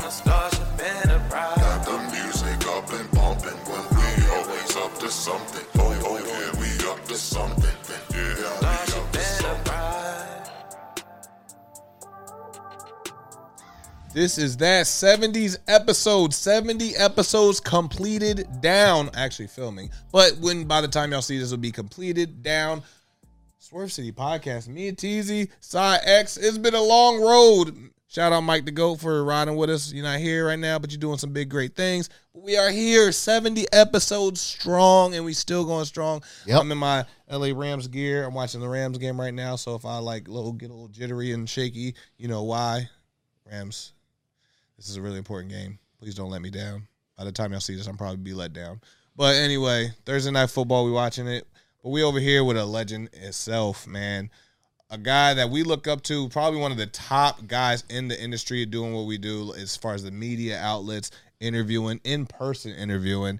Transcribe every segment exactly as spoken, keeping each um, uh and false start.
Starship Enterprise. Got the music up and bumping when we always up to something. Oh, oh, yeah, we up to something. Yeah, we up to something. This is that seventies episode. seventy episodes completed down. Actually filming. But when by the time y'all see this will be completed down. Swerve City Podcast. Me and Teezy, Side X. It's been a long road. Shout out Mike the Goat for riding with us. You're not here right now, but you're doing some big, great things. But we are here, seventy episodes strong, and we still going strong. Yep. I'm in my L A Rams gear. I'm watching the Rams game right now, so if I like little get a little jittery and shaky, you know why. Rams, this is a really important game. Please don't let me down. By the time y'all see this, I'm probably be let down. But anyway, Thursday Night Football, we watching it. But we over here with a legend itself, man. A guy that we look up to, probably one of the top guys in the industry doing what we do as far as the media outlets, interviewing, in-person interviewing,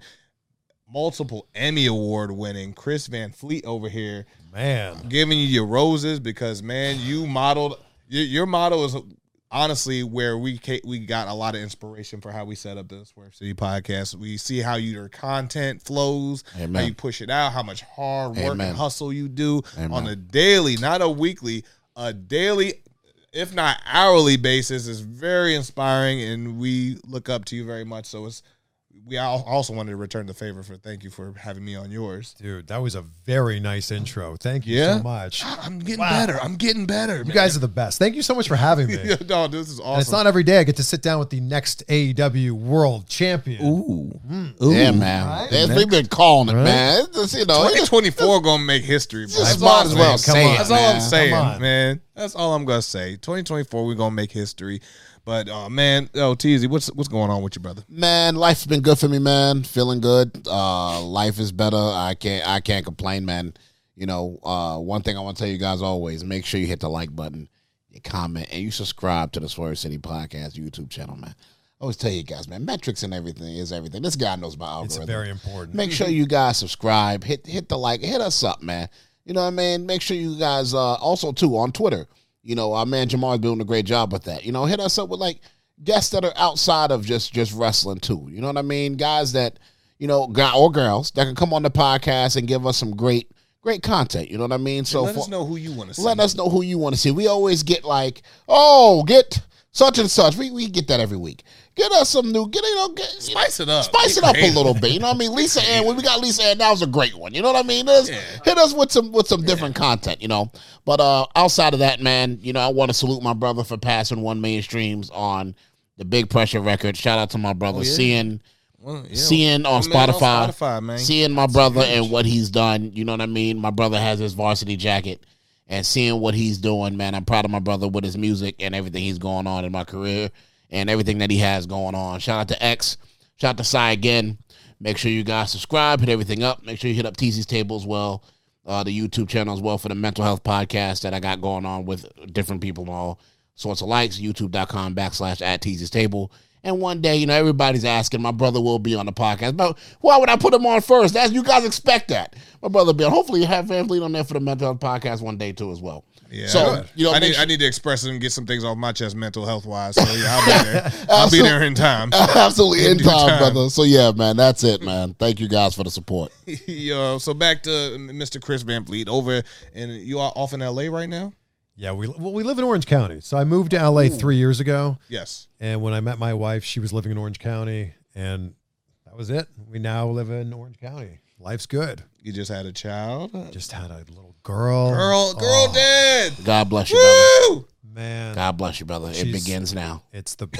multiple Emmy Award winning Chris Van Fleet over here. Man. Giving you your roses because, man, you modeled, your, your model is honestly where we we got a lot of inspiration for how we set up the Swerve City Podcast. We see how your content flows, Amen. How you push it out, how much hard work Amen. And hustle you do Amen. On a daily, not a weekly, a daily, if not hourly basis. Is very inspiring, and we look up to you very much. So it's we also wanted to return the favor for thank you for having me on yours. Dude, that was a very nice intro. Thank you yeah? so much. I'm getting wow. better. I'm getting better. You man. guys are the best. Thank you so much for having me. No, this is awesome. And it's not every day I get to sit down with the next A E W World Champion. Ooh. Mm. Ooh. Yeah, man. Right. We've been calling it, right. man. It's just, you know, twenty twenty-four going to make history, bro. Just might as well say it, That's all I'm saying, man. That's all I'm going to say. twenty twenty-four, we're going to make history. But, uh, man, oh, Teezy, what's what's going on with you, brother? Man, life's been good for me, man. Feeling good. Uh, life is better. I can't I can't complain, man. You know, uh, one thing I want to tell you guys always, make sure you hit the like button, you comment, and you subscribe to the Swerve City Podcast YouTube channel, man. I always tell you guys, man, metrics and everything is everything. This guy knows my algorithm. It's very important. Make sure you guys subscribe, hit hit the like, hit us up, man. You know what I mean? Make sure you guys, uh, also, too, on Twitter, you know, our man Jamar's doing a great job with that. You know, hit us up with, like, guests that are outside of just, just wrestling, too. You know what I mean? Guys that, you know, guy or girls that can come on the podcast and give us some great, great content. You know what I mean? So and let for, us know who you want to see. Let us know who you want to see. We always get, like, oh, get such and such. We we get that every week. Get us some new, get, you know, get, spice it up. Spice it up a little bit. You know what I mean? Lisa Ann, when we got Lisa Ann, that was a great one. You know what I mean? Yeah. Hit us with some with some different yeah. content, you know. But uh, outside of that, man, you know, I want to salute my brother for passing one million streams on the Big Pressure record. Shout out to my brother, oh, yeah. seeing, well, yeah. seeing on Spotify, on Spotify, man. Seeing my brother and what he's done. You know what I mean? My brother has his varsity jacket. And seeing what he's doing, man, I'm proud of my brother with his music and everything he's going on in my career and everything that he has going on. Shout out to X. Shout out to Cy again. Make sure you guys subscribe, hit everything up. Make sure you hit up T C's Table as well, uh, the YouTube channel as well for the mental health podcast that I got going on with different people and all sorts of likes, youtube.com backslash at T C's Table. And one day, you know, everybody's asking, my brother will be on the podcast. But why would I put him on first? As you guys expect that. My brother be on. Hopefully you have Van Fleet on there for the mental health podcast one day too as well. Yeah. So, you know, I need, sure. I need to express it and get some things off my chest mental health wise. So yeah, I'll be there. I'll be there in time. Absolutely in, in time, time, brother. So yeah, man, that's it, man. Thank you guys for the support. Yo, so back to Mister Chris Van Fleet over, and you are off in L A right now? Yeah, we well we live in Orange County. So I moved to L A Ooh. three years ago. Yes. And when I met my wife, she was living in Orange County, and that was it. We now live in Orange County. Life's good. You just had a child? Just had a little girl. Girl, girl oh. dad. God bless you, Woo! brother. Man. God bless you, brother. It begins now. It's the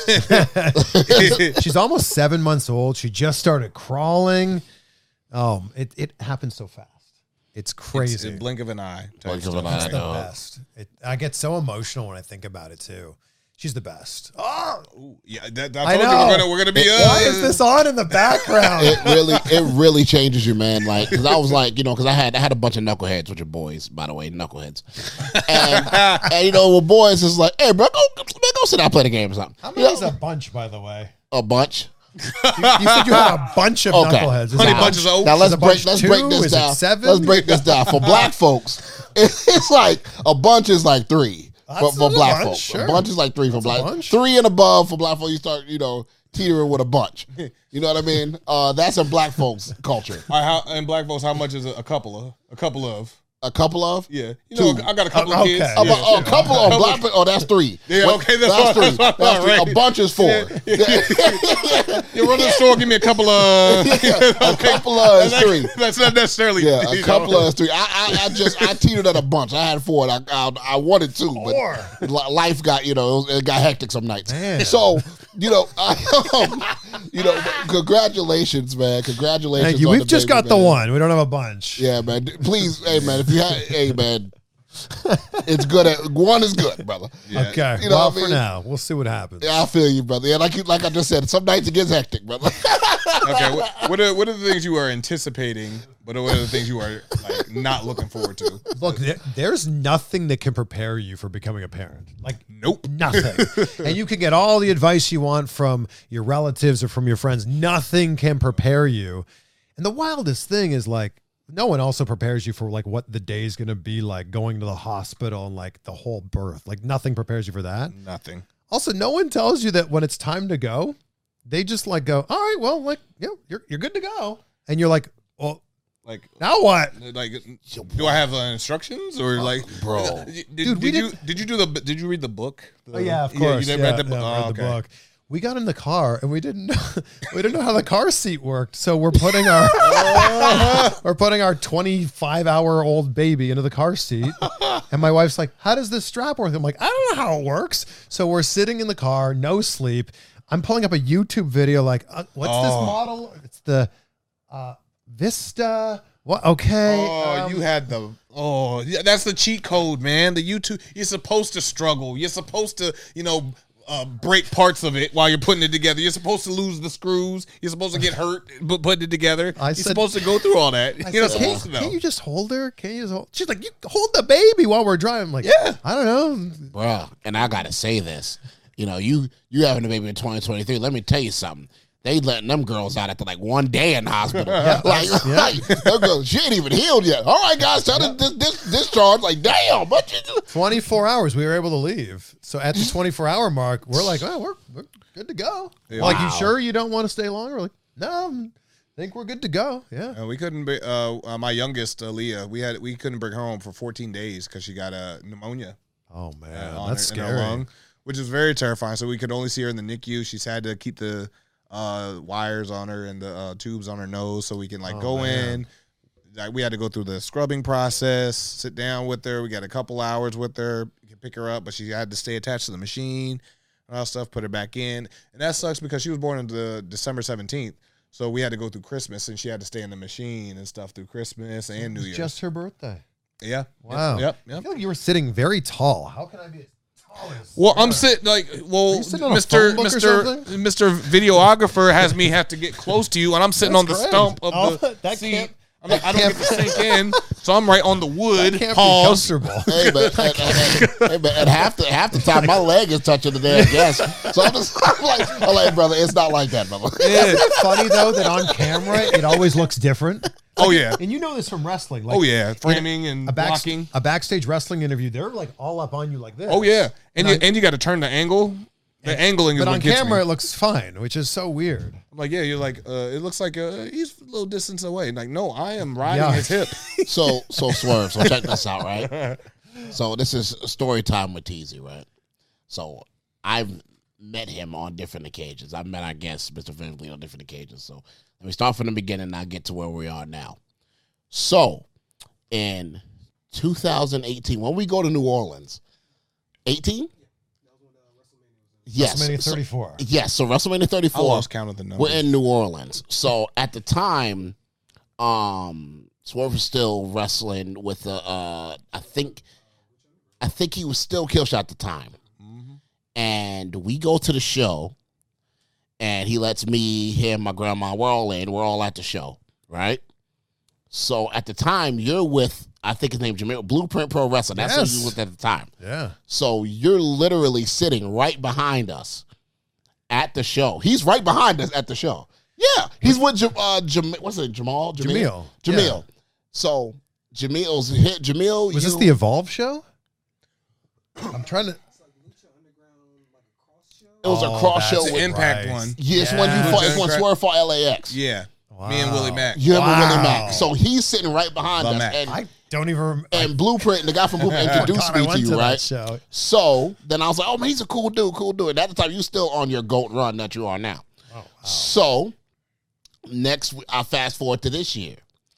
best. She's almost seven months old. She just started crawling. Oh, it, it happens so fast. It's crazy. It's a blink of an eye. Blink of an eye. It's the best. It, I get so emotional when I think about it too. She's the best. Oh, Ooh, yeah. That, I told I you we're gonna we're gonna be. It, uh, why is this on in the background? It really, it really changes you, man. Like, because I was like, you know, because I had I had a bunch of knuckleheads, which are boys, by the way, knuckleheads. And, and you know, with boys, it's like, hey, bro, go, go sit down, play the game or something. How many is a bunch, by the way? A bunch. you, you said you had a bunch of okay. knuckleheads. How many bunches of Now let's break let's two? break this is down. Seven? Let's break this down. For black folks, it's like a bunch is like three. for, for a black bunch, folks. sure. A bunch is like three for That's a black. bunch. Three and above for black folks. You start, you know, teetering with a bunch. You know what I mean? Uh, that's a black folks culture. All right, how, and black folks, how much is a, a couple of? A couple of? A couple of. Yeah, you know, Two. I got a couple Uh, of kids. okay. A, Yeah. a, a couple of black people. Oh, that's three. Yeah, What- okay, that's that's what- three. that's what- That's three. right. A bunch is four. You run to the store, give me a couple of. A couple of is That's- three. That's not necessarily. Yeah, a you couple know. of is three. I, I, I just I teetered at a bunch. I had four. And I, I I wanted two, Four. but li- life got you know it got hectic some nights. Man. So you know, I, um, you know, congratulations, man. Congratulations. Thank you. on We've the just baby, got the man. one. We don't have a bunch. Yeah, man. Please, hey, man. If you have, hey, man. It's good. At, one is good, brother. Yeah. Okay. You know well, what I for mean? now, we'll see what happens. Yeah, I feel you, brother. Yeah, like you, like I just said, some nights it gets hectic, brother. Okay, what, what are what are the things you are anticipating, but what are the things you are like not looking forward to? Look, there, there's nothing that can prepare you for becoming a parent. Like, Nope. nothing. And you can get all the advice you want from your relatives or from your friends. Nothing can prepare you. And the wildest thing is like, no one also prepares you for like what the day is going to be like going to the hospital and like the whole birth. Like nothing prepares you for that. Nothing. Also, no one tells you that when it's time to go, they just like go, all right, well, like, yeah, you're, you're good to go. And you're like, well, Like, now what? like, do I have uh, instructions or like, bro. Did, Dude, we did you did- did you do the did you read the book? The, Oh, yeah, of you course. did Yeah, read the, book? yeah, I Oh, read the okay. book. We got in the car and we didn't know we didn't know how the car seat worked. So we're putting our we're putting our twenty-five hour old baby into the car seat. And my wife's like, how does this strap work? I'm like, I don't know how it works. So we're sitting in the car, no sleep. I'm pulling up a YouTube video like, uh, what's this Oh. model? It's the uh, Vista. What? Okay. Oh, um, you had the oh, yeah, that's the cheat code, man. The YouTube, you're supposed to struggle. You're supposed to, you know, uh, break parts of it while you're putting it together. You're supposed to lose the screws. You're supposed to get hurt, but putting it together. I you're said- supposed to go through all that. I You're not said, supposed can't, to know. can't you just hold her? Can't you just hold? She's like, you hold the baby while we're driving. I'm like, Yeah. I don't know. Bro, and I gotta say this. You know, you you having a baby in twenty twenty-three. Let me tell you something. They letting them girls out after like one day in the hospital. like, yeah. like them girls, she ain't even healed yet. All right, guys, tell us this, this discharge. Like, damn, but you twenty-four hours, we were able to leave. So at the twenty-four hour mark, we're like, oh, we're, we're good to go. Like, you Wow. sure you don't want to stay longer? We're like, no, I think we're good to go. Yeah. Uh, we couldn't be. Uh, uh, my youngest, uh, Leah, we had we couldn't bring her home for fourteen days because she got a uh, pneumonia. Oh, man. on That's her, in her scary. lung, which is very terrifying. So we could only see her in the N I C U. She's had to keep the uh, wires on her and the uh, tubes on her nose so we can like Oh, go man. in. Like we had to go through the scrubbing process, sit down with her. We got a couple hours with her. You can pick her up, but she had to stay attached to the machine and all that stuff. Put her back in, and that sucks because she was born on the December seventeenth. So we had to go through Christmas, and she had to stay in the machine and stuff through Christmas and New It's Year's. just her birthday. yeah. Wow. Yep. I Yep. feel like you were sitting very tall. How can I be as tall as Well, I'm her? sitting like, well, you sitting on a Mister phone book or Mister something? Mister Videographer has me have to get close to you, and I'm sitting That's on the great. stump of Oh, the that seat. can't- I'm like, I don't get to sink in, so I'm right on the wood. Can't Pause. be comfortable. Hey, man, and, and, hey, man, and half the half the time my leg is touching the damn gas. So I'm just I'm like, I'm like, brother, it's not like that, brother. Isn't it funny though that on camera it always looks different? Oh yeah, And you know this from wrestling. Like, oh yeah, framing and a, back, blocking. a backstage wrestling interview, they're like all up on you like this. Oh yeah, and And you, on- and you got to turn the angle. The angling is But what on gets camera me. it looks fine, which is so weird. I'm like, yeah, you're like, uh, it looks like uh, he's a little distance away. Like, no, I am riding Yeah. his hip. So so swerve. So check this out, right? So this is story time with Teasy, right? So I've met him on different occasions. I've met our guest, Mister Vinley, on different occasions. So let me start from the beginning and I'll get to where we are now. So in two thousand eighteen, when we go to New Orleans, eighteen? Yes. WrestleMania So- thirty-four. yes, so WrestleMania I thirty-four. lost count of the numbers. We're in New Orleans. So at the time, um, Swerve was still wrestling with the uh I think I think he was still Killshot at the time. And we go to the show and he lets me, him, my grandma, we're all in, we're all at the show, right? So at the time you're with I think his name Jamil Blueprint Pro Wrestling. That's Yes. who you with at the time. Yeah. So you're literally sitting right behind us at the show. He's right behind us at the show. Yeah, he's with Jam- uh, Jam- what's it, Jamal? Jamil. Jamil. Yeah. So Jamil's hit. Jamil. Was you, this the Evolve show? I'm trying to. It was Oh, a cross that's show The with Impact right. one. yeah, it's when you Yeah. fought. It's when Lieutenant Swerve fought L A X. Yeah. Wow. Me and Willie Mack. You remember Wow. Willie Mack? So he's sitting right behind Love us, Mac. and I don't even. Rem- and Blueprint, the guy from Blueprint, I, introduced God, I me went to you, to that right? show. So then I was like, oh man, he's a cool dude, cool dude. And at the time, you still on your GOAT run that you're on now. Oh, wow. So next, I fast forward to this year.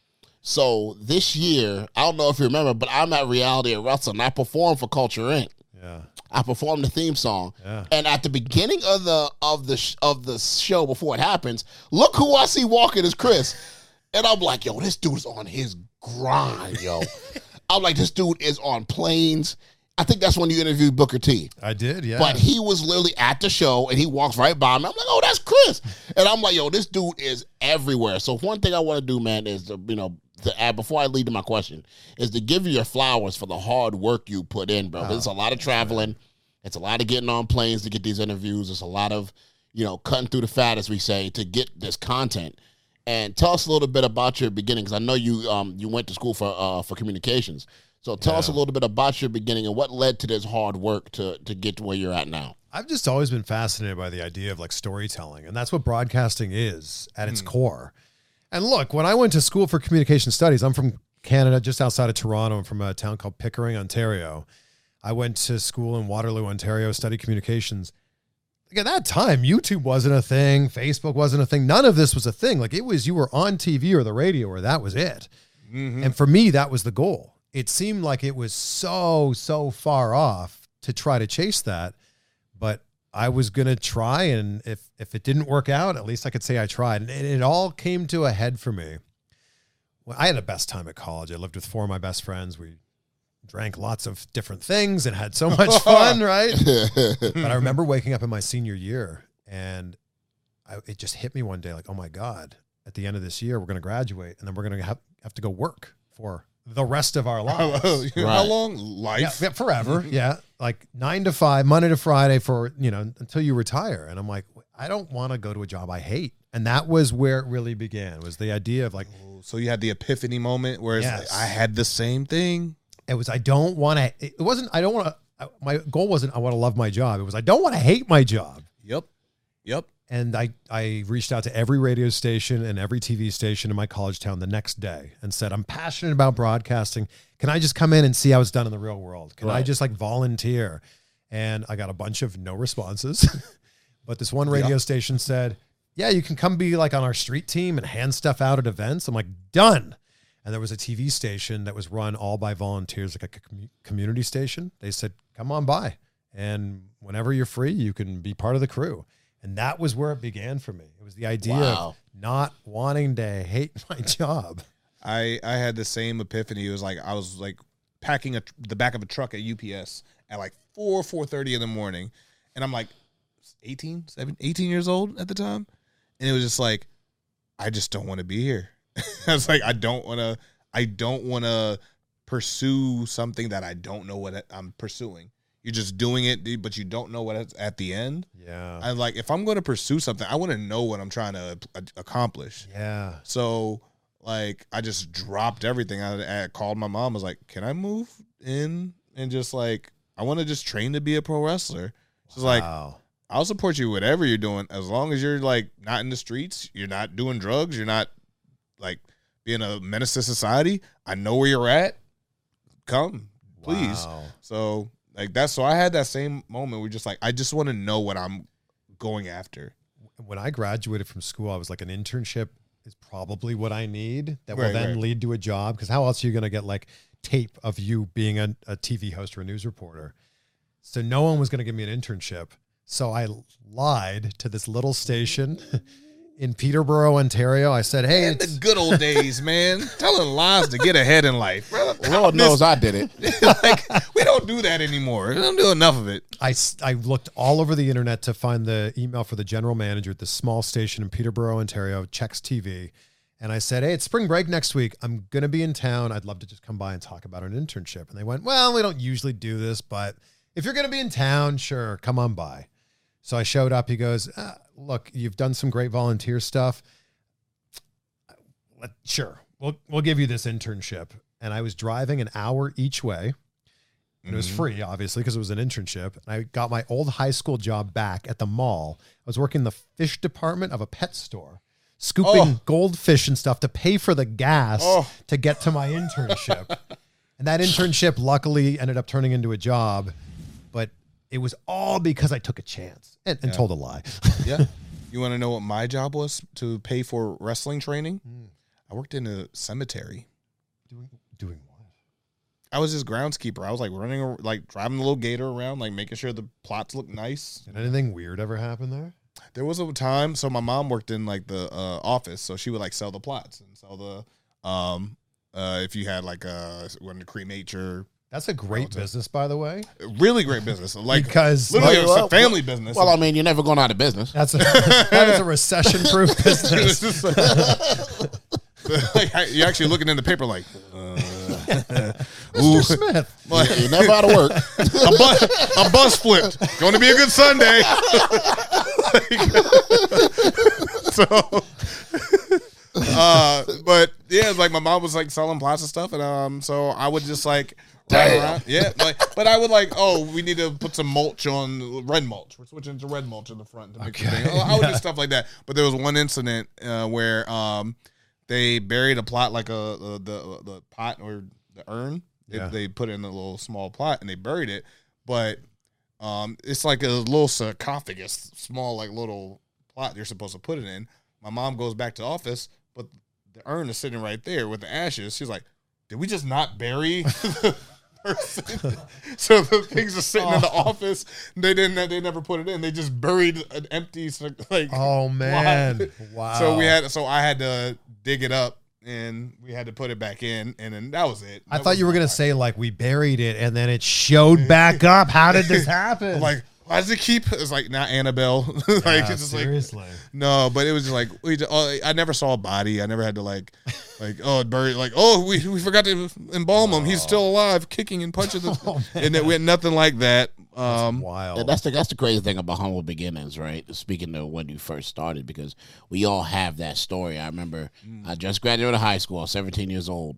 So this year, I don't know if you remember, but I'm at Reality of Wrestling. I performed for Culture Incorporated. Yeah. I performed the theme song, Yeah. and at the beginning of the of the sh- of the show before it happens, look who I see walking is Chris, and I'm like, yo, this dude's on his grind, yo. I'm like, this dude is on planes. I think that's when you interviewed Booker T. I did, yeah. But he was literally at the show, and he walks right by me. I'm like, oh, that's Chris, and I'm like, yo, this dude is everywhere. So one thing I want to do, man, is to, you know. To add, before I lead to my question, is to give you your flowers for the hard work you put in, bro. Oh, It's a lot of traveling. It's a lot of getting on planes to get these interviews. It's a lot of, you know, cutting through the fat, as we say, to get this content. And tell us a little bit about your beginning, because I know you um you went to school for uh for communications. So tell Yeah. us a little bit about your beginning and what led to this hard work to to get to where you're at now. I've just always been fascinated by the idea of like storytelling, and that's what broadcasting is at its core. And look, when I went to school for communication studies, I'm from Canada, just outside of Toronto. I'm from a town called Pickering, Ontario. I went to school in Waterloo, Ontario, studied communications. Like at that time, YouTube wasn't a thing. Facebook wasn't a thing. None of this was a thing. Like it was, you were on T V or the radio or that was it. Mm-hmm. And for me, that was the goal. It seemed like it was so, so far off to try to chase that. But I was going to try, and if if it didn't work out, at least I could say I tried. And it, it all came to a head for me. Well, I had the best time at college. I lived with four of my best friends. We drank lots of different things and had so much fun, right? But I remember waking up in my senior year, and I, it just hit me one day like, oh, my God, at the end of this year, we're going to graduate, and then we're going to have, have to go work for the rest of our lives. How Right. long? Yeah, Life? yeah, forever. Yeah. Like nine to five, Monday to Friday for, you know, until you retire. And I'm like, I don't want to go to a job I hate. And that was where it really began, was the idea of like, So you had the epiphany moment where it's Yes. like, I had the same thing. it was, I don't want to, it wasn't, I don't want to, my goal wasn't, I want to love my job. It was, I don't want to hate my job. Yep. Yep. And I, I reached out to every radio station and every T V station in my college town the next day and said, I'm passionate about broadcasting. Can I just come in and see how it's done in the real world? Can I Right. just like volunteer? And I got a bunch of no responses. But this one radio Yeah. station said, yeah, you can come be like on our street team and hand stuff out at events. I'm like, done. And there was a T V station that was run all by volunteers, like a com- community station. They said, come on by. And whenever you're free, you can be part of the crew. And that was where it began for me. It was the idea Wow. of not wanting to hate my job. I I had the same epiphany. It was like I was like packing a, the back of a truck at U P S at like four, four thirty in the morning. And I'm like eighteen, seventeen, eighteen years old at the time. And it was just like, I just don't want to be here. I was like, I don't want to, I don't want to pursue something that I don't know what I'm pursuing. You're just doing it, but you don't know what it's at the end. Yeah. I like, if I'm going to pursue something, I want to know what I'm trying to a- accomplish. Yeah. So, like, I just dropped everything. I, I called my mom. I was like, "Can I move in and just like, I want to just train to be a pro wrestler." She's like, Wow. "I'll support you whatever you're doing, as long as you're like not in the streets, you're not doing drugs, you're not like being a menace to society. I know where you're at. Come, please." Wow. So, like that's so I had that same moment where just like I just want to know what I'm going after. When I graduated from school, I was like, an internship is probably what I need that will Right, then right. lead to a job. Because how else are you going to get like tape of you being a, a T V host or a news reporter? So no one was going to give me an internship. So I lied to this little station in Peterborough, Ontario. I said, hey, In the it's, good old days, man, telling lies to get ahead in life. Brother, Lord knows I did it. like we don't do that anymore. We don't do enough of it. I, s- I looked all over the internet to find the email for the general manager at this small station in Peterborough, Ontario, Checks T V. And I said, hey, it's spring break next week. I'm going to be in town. I'd love to just come by and talk about an internship. And they went, well, we don't usually do this, but if you're going to be in town, sure, come on by. So I showed up. He goes, ah, look, you've done some great volunteer stuff. Let, sure, we'll, we'll give you this internship. And I was driving an hour each way And it was free, obviously, because it was an internship. And I got my old high school job back at the mall. I was working in the fish department of a pet store, scooping Oh. goldfish and stuff to pay for the gas Oh. to get to my internship. And that internship luckily ended up turning into a job, but it was all because I took a chance and, and told a lie. Yeah. You want to know what my job was to pay for wrestling training? Mm. I worked in a cemetery. Doing, doing what? I was just groundskeeper. I was like running, ar- like driving the little gator around, like making sure the plots look nice. Did anything weird ever happen there? There was a time, so my mom worked in like the uh, office, so she would like sell the plots and sell the, um, uh, if you had like a, when to cremate your, That's a great business, by the way. really great business. Like, Because literally, Well, it's a family business. Well, I mean, you're never going out of business. that's a, that is a recession-proof business. It's just like, like, you're actually looking in the paper like, uh, Mister Smith. like, You're never out of work. a, bus, a bus flipped. Going to be a good Sunday. so, uh, but yeah, like my mom was like selling plots and stuff, and um, so I would just like ride Damn. around. Yeah, like, but I would like, oh, we need to put some mulch on red mulch. We're switching to red mulch in the front to make the Okay. thing. I would do stuff like that. But there was one incident uh, where um, they buried a plot like a, a the the pot or the urn. They, Yeah. they put it in a little small plot and they buried it, but um, it's like a little sarcophagus, small like little plot you're supposed to put it in. My mom goes back to the office, but the urn is sitting right there with the ashes. She's like, "Did we just not bury the person?" So the things are sitting in the office. They didn't. They never put it in. They just buried an empty like. Oh, man. plot. Wow. So we had. So I had to dig it up. And we had to put it back in, and then that was it. I That thought was you were my going to life. say, like, we buried it and then it showed back up. How did this happen? I'm like, why does it keep? It's like not Annabelle. like Yeah, it's just like seriously. no, but it was just like we. Just, oh, I never saw a body. I never had to like, like oh, buried. Like oh, we we forgot to embalm him. He's still alive, kicking and punching. The, Oh, and then we had nothing like that. Um, Wild. And that's the that's the crazy thing about humble beginnings, right? Speaking of when you first started, because we all have that story. I remember I just graduated high school, I was seventeen years old,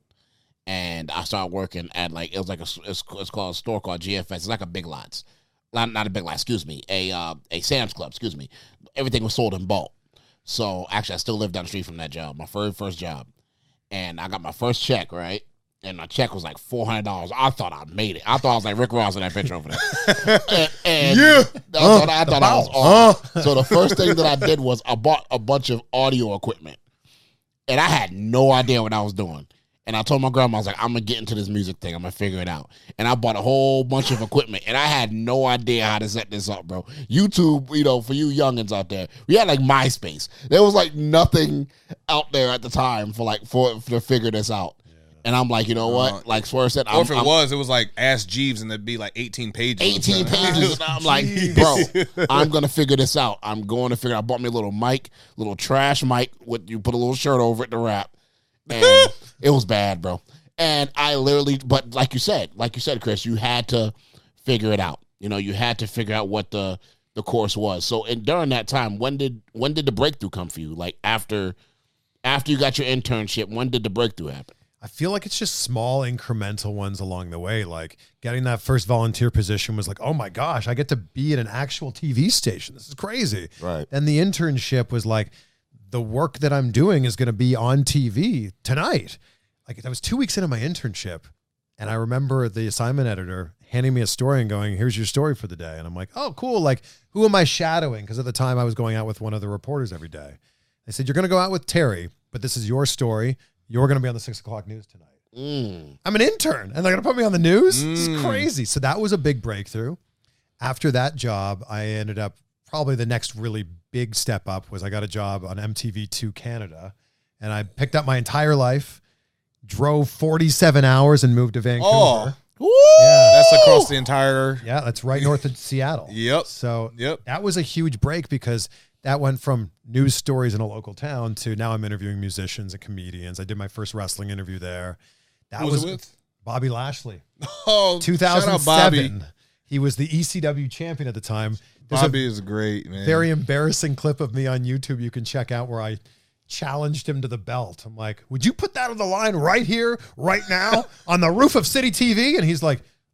and I started working at like it was like a it's, it's called a store called G F S. It's like a Big Lots, not not a Big Lots, excuse me, a uh, a Sam's Club, excuse me. Everything was sold in bulk. So actually, I still live down the street from that job, my very first job, and I got my first check, right? And my check was like four hundred dollars. I thought I made it. I thought I was like Rick Ross in that picture over there. and, and Yeah. I thought, I, thought I was on. So the first thing that I did was I bought a bunch of audio equipment. And I had no idea what I was doing. And I told my grandma, I was like, I'm going to get into this music thing. I'm going to figure it out. And I bought a whole bunch of equipment. And I had no idea how to set this up, bro. YouTube, you know, for you youngins out there, we had like MySpace. There was like nothing out there at the time for like, for, for to figure this out. And I'm like, you know what? Uh, like Swerve said, or I'm, if it I'm was, it was like Ask Jeeves, and there'd be like eighteen pages. eighteen pages. And I'm like, bro, I'm going to figure this out. I'm going to figure out. I bought me a little mic, little trash mic with you put a little shirt over it to rap. And it was bad, bro. And I literally, but like you said, like you said, Chris, you had to figure it out. You know, you had to figure out what the, the course was. So and during that time, when did when did the breakthrough come for you? Like after after you got your internship, when did the breakthrough happen? I feel like it's just small incremental ones along the way. Like getting that first volunteer position was like, oh my gosh, I get to be at an actual T V station. This is crazy. Right. And the internship was like, the work that I'm doing is going to be on T V tonight. Like I was two weeks into my internship and I remember the assignment editor handing me a story and going, here's your story for the day. And I'm like, oh, cool. Like who am I shadowing? Because at the time I was going out with one of the reporters every day. They said, you're going to go out with Terry, but this is your story. You're going to be on the six o'clock news tonight. Mm. I'm an intern and they're going to put me on the news. This Mm. is crazy. So that was a big breakthrough. After that job, I ended up probably the next really big step up was I got a job on M T V two Canada and I picked up my entire life, drove forty-seven hours and moved to Vancouver. Oh. Yeah. That's across the entire. Yeah, that's right north of Seattle. Yep. So Yep. that was a huge break because that went from news stories in a local town to now I'm interviewing musicians and comedians. I did my first wrestling interview there. That Who was it with? Bobby Lashley. Oh, two thousand seven. He was the E C W champion at the time. There's Bobby a is great, man. very embarrassing clip of me on YouTube you can check out where I challenged him to the belt. I'm like, would you put that on the line right here, right now, on the roof of City T V? And he's like,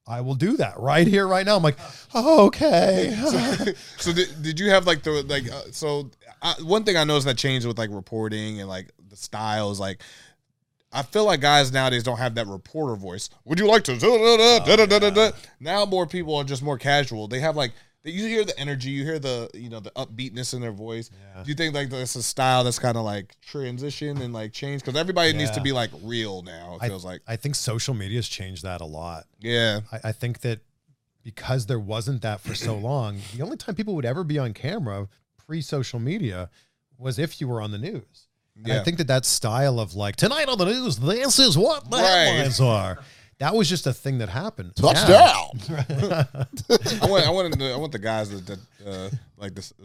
I will do that right here, right now. I'm like, oh, okay. so so did, did you have like the like uh, so I, one thing I noticed that changed with like reporting and like the styles like I feel like guys nowadays don't have that reporter voice. Would you like to da, da, da, da, da, da, da. Now more people are just more casual. They have like you hear the energy, you hear the you know the upbeatness in their voice. Yeah. Do you think like that's a style that's kind of like transition and like change because everybody yeah. needs to be like real now? It feels I, like I think social media has changed that a lot. Yeah, I, I think that because there wasn't that for so long, the only time people would ever be on camera pre-social media was if you were on the news. And yeah. I think that that style of like tonight on the news, this is what the right. headlines are. That was just a thing that happened. Touchdown! Yeah. I want, I want, the, I want the guys that, that uh, like this.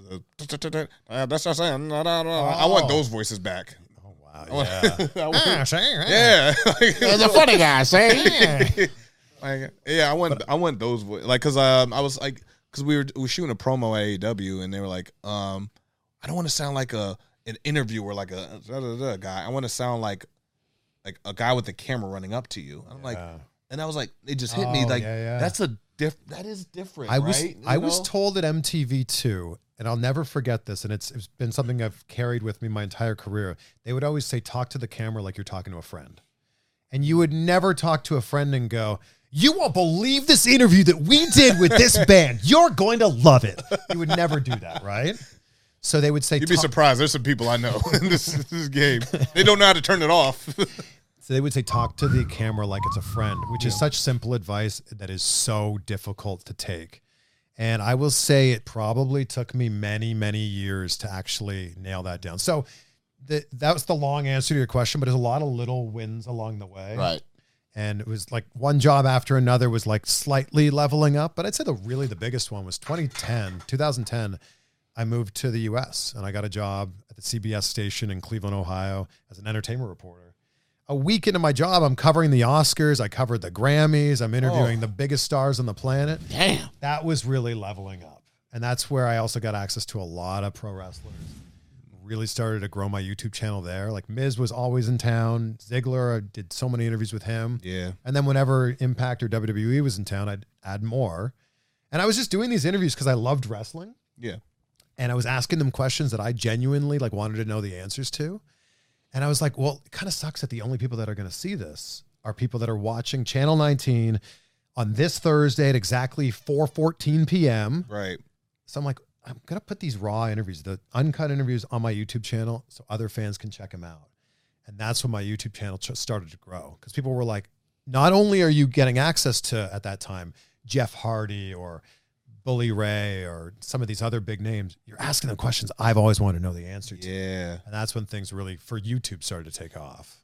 Uh, that's what I'm saying. No, no, no. Oh. I want those voices back. Oh wow! Yeah, I want, ah, say, yeah. There's a funny guy saying. Like, yeah, I want, I want those voices. Like, cause um, I was like, cause we were we were shooting a promo at A E W, and they were like, um, I don't want to sound like a an interviewer, like a da, da, da, guy. I want to sound like. Like a guy with the camera running up to you. I'm yeah. like, and I was like, it just hit oh, me like yeah, yeah. that's a diff. That is different. I was right? I know? was told at M T V too, and I'll never forget this. And it's it's been something I've carried with me my entire career. They would always say, "Talk to the camera like you're talking to a friend," and you would never talk to a friend and go, "You won't believe this interview that we did with this band. You're going to love it." You would never do that, right? So they would say, "You'd be surprised. There's some people I know in this this game. They don't know how to turn it off." So they would say, talk to the camera like it's a friend, which yeah. is such simple advice that is so difficult to take. And I will say it probably took me many, many years to actually nail that down. So the, that was the long answer to your question, but there's a lot of little wins along the way. Right. And it was like one job after another was like slightly leveling up. But I'd say the really the biggest one was twenty ten, twenty ten. I moved to the U S and I got a job at the C B S station in Cleveland, Ohio as an entertainment reporter. A week into my job, I'm covering the Oscars. I covered the Grammys. I'm interviewing oh. the biggest stars on the planet. Damn. That was really leveling up. And that's where I also got access to a lot of pro wrestlers. Really started to grow my YouTube channel there. Like Miz was always in town. Ziggler, I did so many interviews with him. Yeah. And then whenever Impact or W W E was in town, I'd add more. And I was just doing these interviews because I loved wrestling. Yeah. And I was asking them questions that I genuinely like wanted to know the answers to. And I was like, well, it kind of sucks that the only people that are going to see this are people that are watching Channel nineteen on this Thursday at exactly four fourteen p.m. Right. So I'm like, I'm going to put these raw interviews, the uncut interviews on my YouTube channel so other fans can check them out. And that's when my YouTube channel started to grow because people were like, not only are you getting access to, at that time, Jeff Hardy or Bully Ray or some of these other big names, you're asking them questions I've always wanted to know the answer to. Yeah. And that's when things really, for YouTube, started to take off.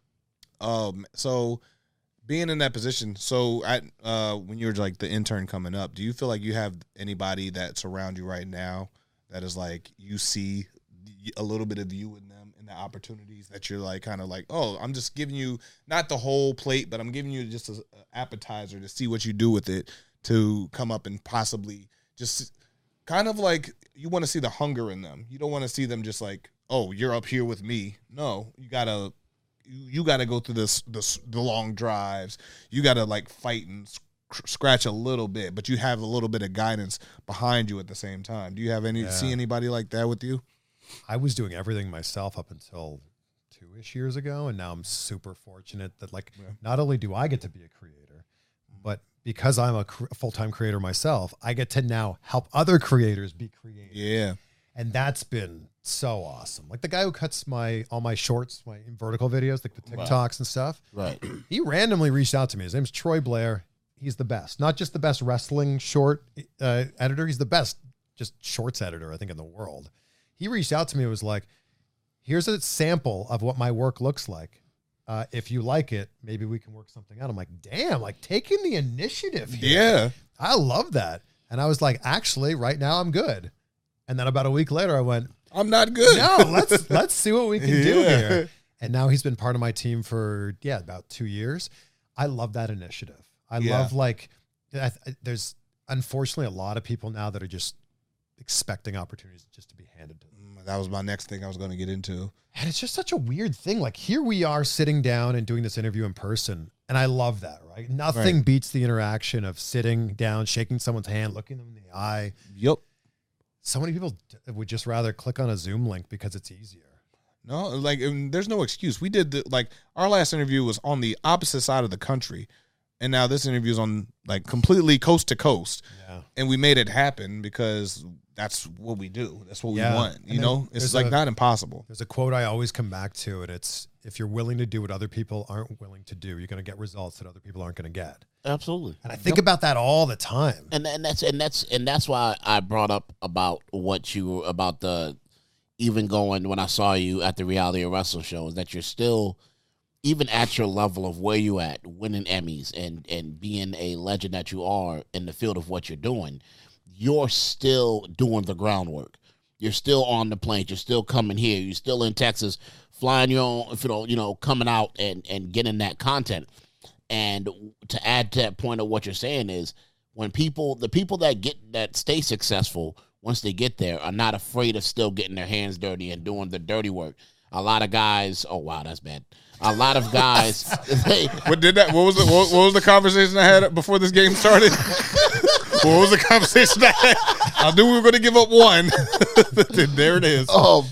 Um. So being in that position, so at uh, when you were like the intern coming up, do you feel like you have anybody that's around you right now that is like you see a little bit of you in them and the opportunities that you're like kind of like, oh, I'm just giving you not the whole plate, but I'm giving you just an appetizer to see what you do with it to come up and possibly just kind of like you want to see the hunger in them. You don't want to see them just like, oh, you're up here with me. No, you gotta, you, you gotta go through this, this, the long drives. You gotta like fight and sc- scratch a little bit, but you have a little bit of guidance behind you at the same time. Do you have any, yeah. see anybody like that with you? I was doing everything myself up until two-ish years ago. And now I'm super fortunate that like, yeah. not only do I get to be a creator, but because I'm a cr- full-time creator myself, I get to now help other creators be creative. Yeah. And that's been so awesome. Like the guy who cuts my all my shorts, my vertical videos, like the TikToks right. and stuff. Right. He randomly reached out to me. His name's Troy Blair. He's the best. Not just the best wrestling short uh, editor. He's the best just shorts editor, I think, in the world. He reached out to me and was like, here's a sample of what my work looks like. Uh, if you like it, maybe we can work something out. I'm like, damn, like taking the initiative here. Yeah. I love that. And I was like, actually, right now I'm good. And then about a week later, I went, I'm not good. No, let's let's see what we can yeah. do here. And now he's been part of my team for, yeah, about two years. I love that initiative. I yeah. love like, I, I, there's unfortunately a lot of people now that are just expecting opportunities just to be handed to them. That was my next thing I was going to get into. And it's just such a weird thing. Like here we are sitting down and doing this interview in person. And I love that, right? Nothing Right. beats the interaction of sitting down, shaking someone's hand, looking them in the eye. Yep. So many people d- would just rather click on a Zoom link because it's easier. No, like um, there's no excuse. We did the, like our last interview was on the opposite side of the country, and now this interview is on like completely coast to coast. Yeah. And we made it happen because that's what we do. That's what Yeah. we want. And You then know, it's there's like a- not impossible. There's a quote I always come back to, and it's, if you're willing to do what other people aren't willing to do, you're going to get results that other people aren't going to get. Absolutely. And I think about that all the time. And and that's and that's and that's why I brought up about what you about the even going when I saw you at the Reality of Wrestling show is that you're still even at your level of where you at, winning Emmys and and being a legend that you are in the field of what you're doing, you're still doing the groundwork. You're still on the plane. You're still coming here. You're still in Texas, flying your own, you know, you know, coming out and and getting that content. And to add to that point of what you're saying is when people, the people that get that stay successful once they get there are not afraid of still getting their hands dirty and doing the dirty work. A lot of guys, oh wow, that's bad. A lot of guys, they, What did that? What was the what, what was the conversation I had before this game started? What was the conversation I had? I knew we were going to give up one. There it is. um,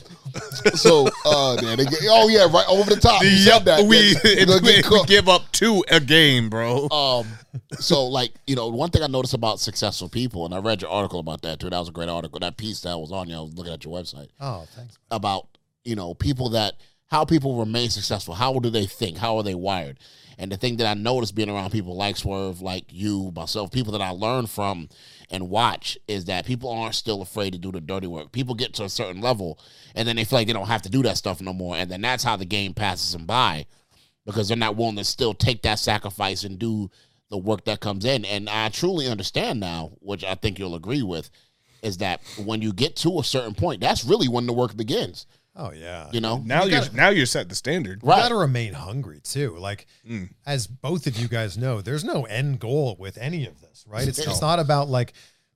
so uh, man, they get, oh yeah, right over the top. You Yep, said that. we, They're gonna get we cooked. give up two a game, bro. Um, so like, you know, one thing I noticed about successful people, and I read your article about that too. That was a great article. That piece that was on you, I was looking at your website Oh, thanks. about, you know, people that, how people remain successful. How do they think? How are they wired? And the thing that I noticed being around people like Swerve, like you, myself, people that I learn from and watch is that people aren't still afraid to do the dirty work. People get to a certain level and then they feel like they don't have to do that stuff no more. And then that's how the game passes them by because they're not willing to still take that sacrifice and do the work that comes in. And I truly understand now, which I think you'll agree with, is that when you get to a certain point, that's really when the work begins. Oh, yeah. You know? Now You you're gotta- now you're set the standard. You got to remain hungry too. Like, Mm. as both of you guys know, there's no end goal with any of this, right? It's, No. it's not about like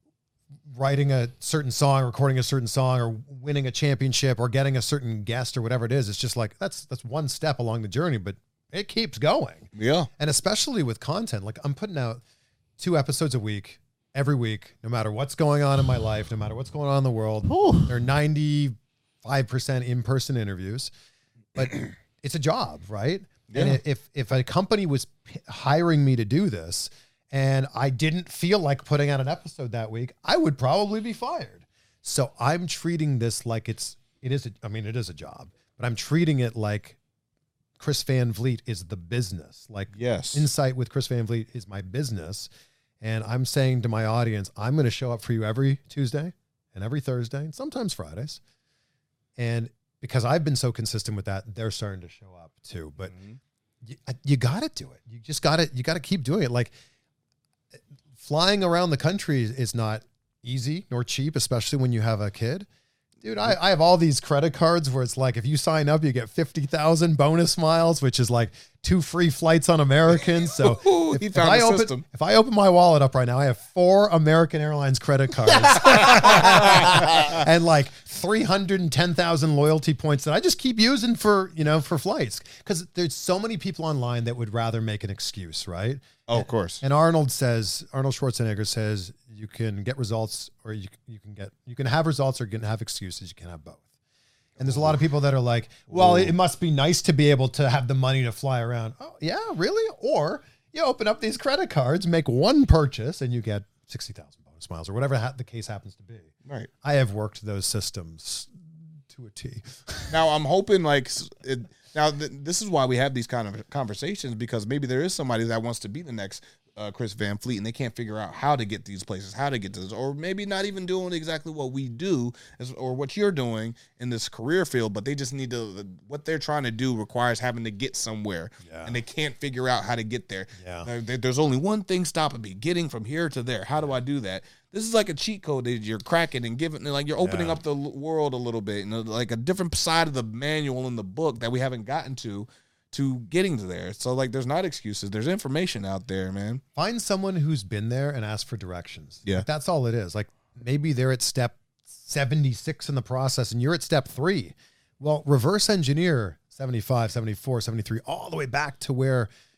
writing a certain song, recording a certain song, or winning a championship, or getting a certain guest, or whatever it is. It's just like that's that's one step along the journey, but it keeps going. Yeah. And especially with content, like I'm putting out two episodes a week, every week, no matter what's going on in my life, no matter what's going on in the world. They're ninety-five percent in-person interviews, but it's a job, right? Yeah. And if if a company was p- hiring me to do this and I didn't feel like putting out an episode that week, I would probably be fired. So I'm treating this like it's, it is, a, I mean, it is a job, but I'm treating it like Chris Van Vliet is the business. Like Yes. Insight with Chris Van Vliet is my business. And I'm saying to my audience, I'm going to show up for you every Tuesday and every Thursday and sometimes Fridays. And because I've been so consistent with that, they're starting to show up too. But you, you got to do it. You just got to, you got to keep doing it. Like flying around the country is not easy nor cheap, especially when you have a kid. Dude, I, I have all these credit cards where it's like if you sign up, you get fifty thousand bonus miles, which is like two free flights on American. So if, He if found I the open, system. if I open my wallet up right now, I have four American Airlines credit cards and like three hundred ten thousand loyalty points that I just keep using for, you know, for flights. Because there's so many people online that would rather make an excuse, right? Oh, of course. And Arnold says, Arnold Schwarzenegger says, you can get results or you, you can get, you can have results or you can have excuses. You can have both. And there's a lot of people that are like, well, it must be nice to be able to have the money to fly around. Oh, yeah, really? Or you open up these credit cards, make one purchase, and you get sixty thousand bonus miles or whatever ha- the case happens to be. Right. I have worked those systems to a T. Now I'm hoping like s- it, now th- this is why we have these kind of conversations, because maybe there is somebody that wants to be the next uh, Chris Van Vliet and they can't figure out how to get these places, how to get to this, or maybe not even doing exactly what we do as, or what you're doing in this career field, but they just need to, what they're trying to do requires having to get somewhere Yeah. and they can't figure out how to get there. Yeah. There- there- there's only one thing stopping me, getting from here to there. How do I do that? This is like a cheat code that you're cracking and giving, like you're opening Yeah. up the l- world a little bit, and uh, like a different side of the manual in the book that we haven't gotten to, to getting to there. So like, there's not excuses. There's information out there, man. Find someone who's been there and ask for directions. Yeah. Like, that's all it is. Like maybe they're at step seventy-six in the process and you're at step three. Well, reverse engineer seventy-five, seventy-four, seventy-three, all the way back to where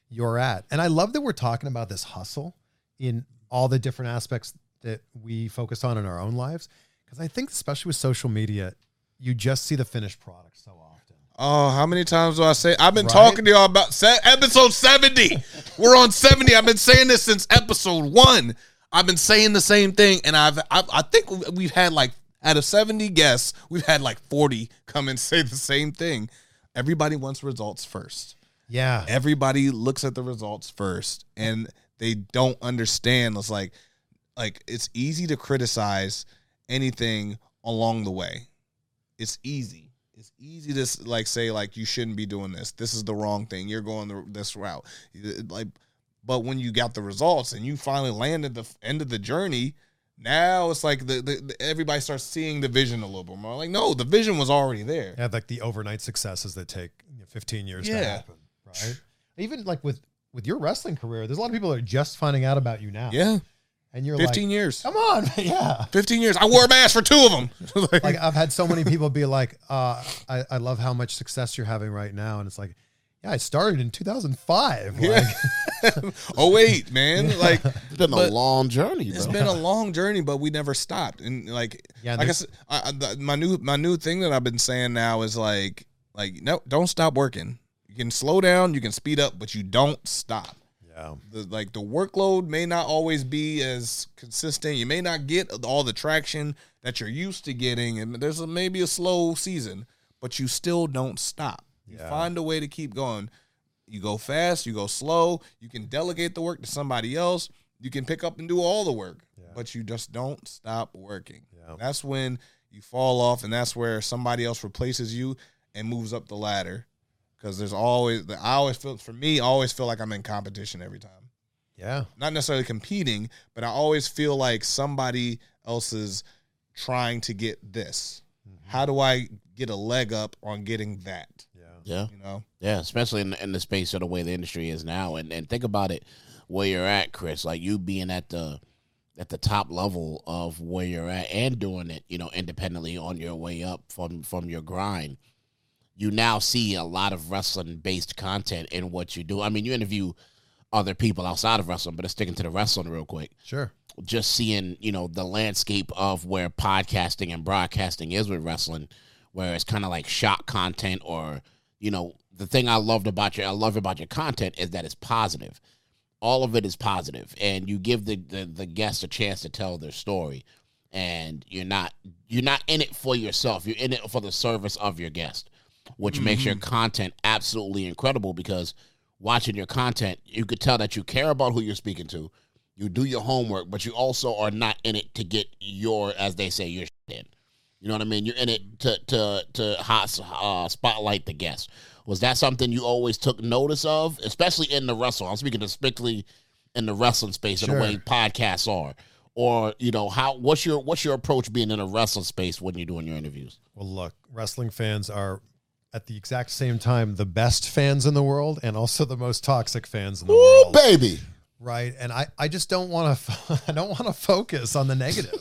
you're at. And I love that we're talking about this hustle in all the different aspects that we focus on in our own lives. Because I think, especially with social media, you just see the finished product so often. Oh, how many times do I say? I've been Right? talking to y'all about se- episode seventy. We're on seventy. I've been saying this since episode one. I've been saying the same thing, and I've, I've I think we've had like out of seventy guests, we've had like forty come and say the same thing. Everybody wants results first. Yeah. Everybody looks at the results first, and they don't understand. It's like, like it's easy to criticize anything along the way. It's easy. It's easy to like say like you shouldn't be doing this. This is the wrong thing. You're going the, this route. Like, but when you got the results and you finally landed the end of the journey, now it's like the, the, the everybody starts seeing the vision a little bit more. Like, no, the vision was already there. Yeah, like the overnight successes that take you know, fifteen years Yeah. to happen, right? Even like with with your wrestling career, there's a lot of people that are just finding out about you now. Yeah, And you're fifteen like, years. come on, man. Yeah. fifteen years. I wore a mask for two of them. Like, Like I've had so many people be like, uh, I, I love how much success you're having right now. And it's like, yeah, I started in two thousand five. Like, yeah. Oh wait, man. Like It's been but a long journey, bro. it's been a long journey, but we never stopped. And like, Yeah, like I there's- said, I, I, the- my new my new thing that I've been saying now is like, like no, don't stop working. You can slow down, you can speed up, but you don't stop. yeah. The, like the workload may not always be as consistent. You may not get all the traction that you're used to getting, and there's a, maybe a slow season, but you still don't stop. You Yeah. find a way to keep going. You go fast, you go slow. You can delegate the work to somebody else. You can pick up and do all the work, Yeah. but you just don't stop working. Yeah. That's when you fall off, and that's where somebody else replaces you and moves up the ladder. Because there's always, I always feel, for me, I always feel like I'm in competition every time. Yeah. Not necessarily competing, but I always feel like somebody else is trying to get this. Mm-hmm. How do I get a leg up on getting that? Yeah. Yeah. You know? Yeah, especially in, in the space of the way the industry is now. And and think about it where you're at, Chris, like you being at the at the top level of where you're at and doing it, you know, independently on your way up from from your grind. You now see a lot of wrestling based content in what you do. I mean, you interview other people outside of wrestling, but it's sticking to the wrestling real quick. Sure. Just seeing, you know, the landscape of where podcasting and broadcasting is with wrestling, where it's kind of like shock content or, you know, the thing I loved about your, I love about your content is that it's positive. All of it is positive, and you give the, the, the guests a chance to tell their story, and you're not, you're not in it for yourself. You're in it for the service of your guest, which mm-hmm. makes your content absolutely incredible because watching your content, you could tell that you care about who you're speaking to. You do your homework, but you also are not in it to get your, as they say, your shit in. You know what I mean? You're in it to to to hot, uh, spotlight the guest. Was that something you always took notice of, especially in the wrestling? I'm speaking strictly in the wrestling space, Sure. in the way podcasts are, or you know, how what's your what's your approach being in a wrestling space when you're doing your interviews? Well, look, wrestling fans are at the exact same time the best fans in the world and also the most toxic fans in the Ooh, world. baby. Right. And I, I just don't want to, I don't want to focus on the negative.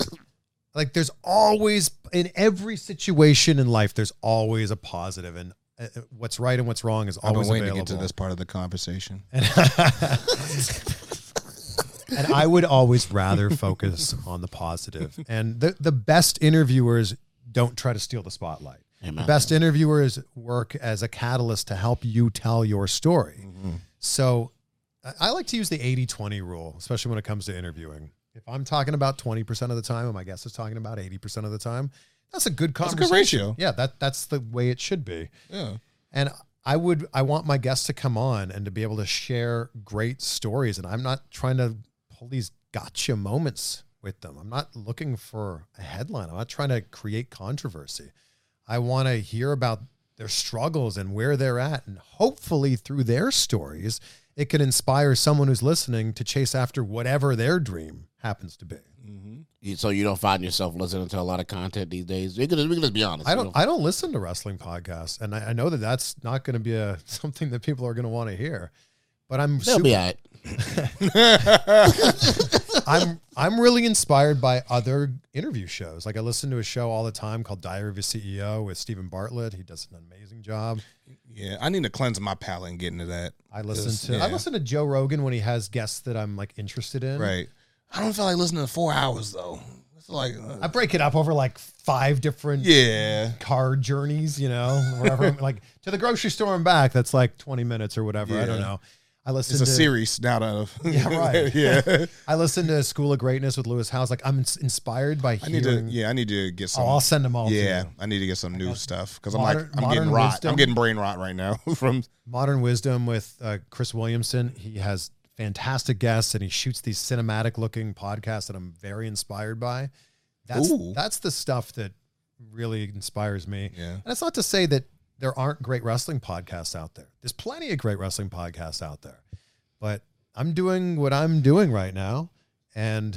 Like there's always, in every situation in life, there's always a positive, and uh, what's right and what's wrong is I've been always waiting available. to get to this part of the conversation. And, and I would always rather focus on the positive. And the, the best interviewers don't try to steal the spotlight. Amen. The best interviewers work as a catalyst to help you tell your story. Mm-hmm. So I- I like to use the eighty twenty rule, especially when it comes to interviewing. If I'm talking about twenty percent of the time and my guest is talking about eighty percent of the time, that's a good That's a conversation. good ratio. Yeah, that, that's the way it should be. Yeah. And I would, I want my guests to come on and to be able to share great stories. And I'm not trying to pull these gotcha moments with them. I'm not looking for a headline. I'm not trying to create controversy. I want to hear about their struggles and where they're at. And hopefully through their stories, it can inspire someone who's listening to chase after whatever their dream happens to be. You- So you don't find yourself listening to a lot of content these days. We can just, we can just be honest. I you don't. know? I don't listen to wrestling podcasts, and I, I know that that's not going to be a something that people are going to want to hear. But I'm They'll super, be all right. I'm I'm really inspired by other interview shows. Like I listen to a show all the time called Diary of a C E O with Stephen Bartlett. He does an amazing job. Yeah, I need to cleanse my palate and get into that. I listen Yes, to yeah. I listen to Joe Rogan when he has guests that I'm like interested in. Right. I don't feel like listening to four hours though. It's like, uh, I break it up over like five different yeah. car journeys, you know, wherever I'm like to the grocery store and back. That's like twenty minutes or whatever. I don't Yeah. know. I listen It's a to series now. To, Yeah, right. yeah. I listen to School of Greatness with Lewis Howes. Like I'm ins- inspired by I need to. hearing. Yeah, I need to get some. Oh, I'll send them all. yeah, to you. I need to get some new stuff because I'm Modern- like I'm modern getting rot. wisdom. I'm getting brain rot right now from. Modern Wisdom with uh, Chris Williamson. He has fantastic guests and he shoots these cinematic looking podcasts that I'm very inspired by. That's Ooh. that's the stuff that really inspires me. Yeah. And it's not to say that there aren't great wrestling podcasts out there. There's plenty of great wrestling podcasts out there. But I'm doing what I'm doing right now. And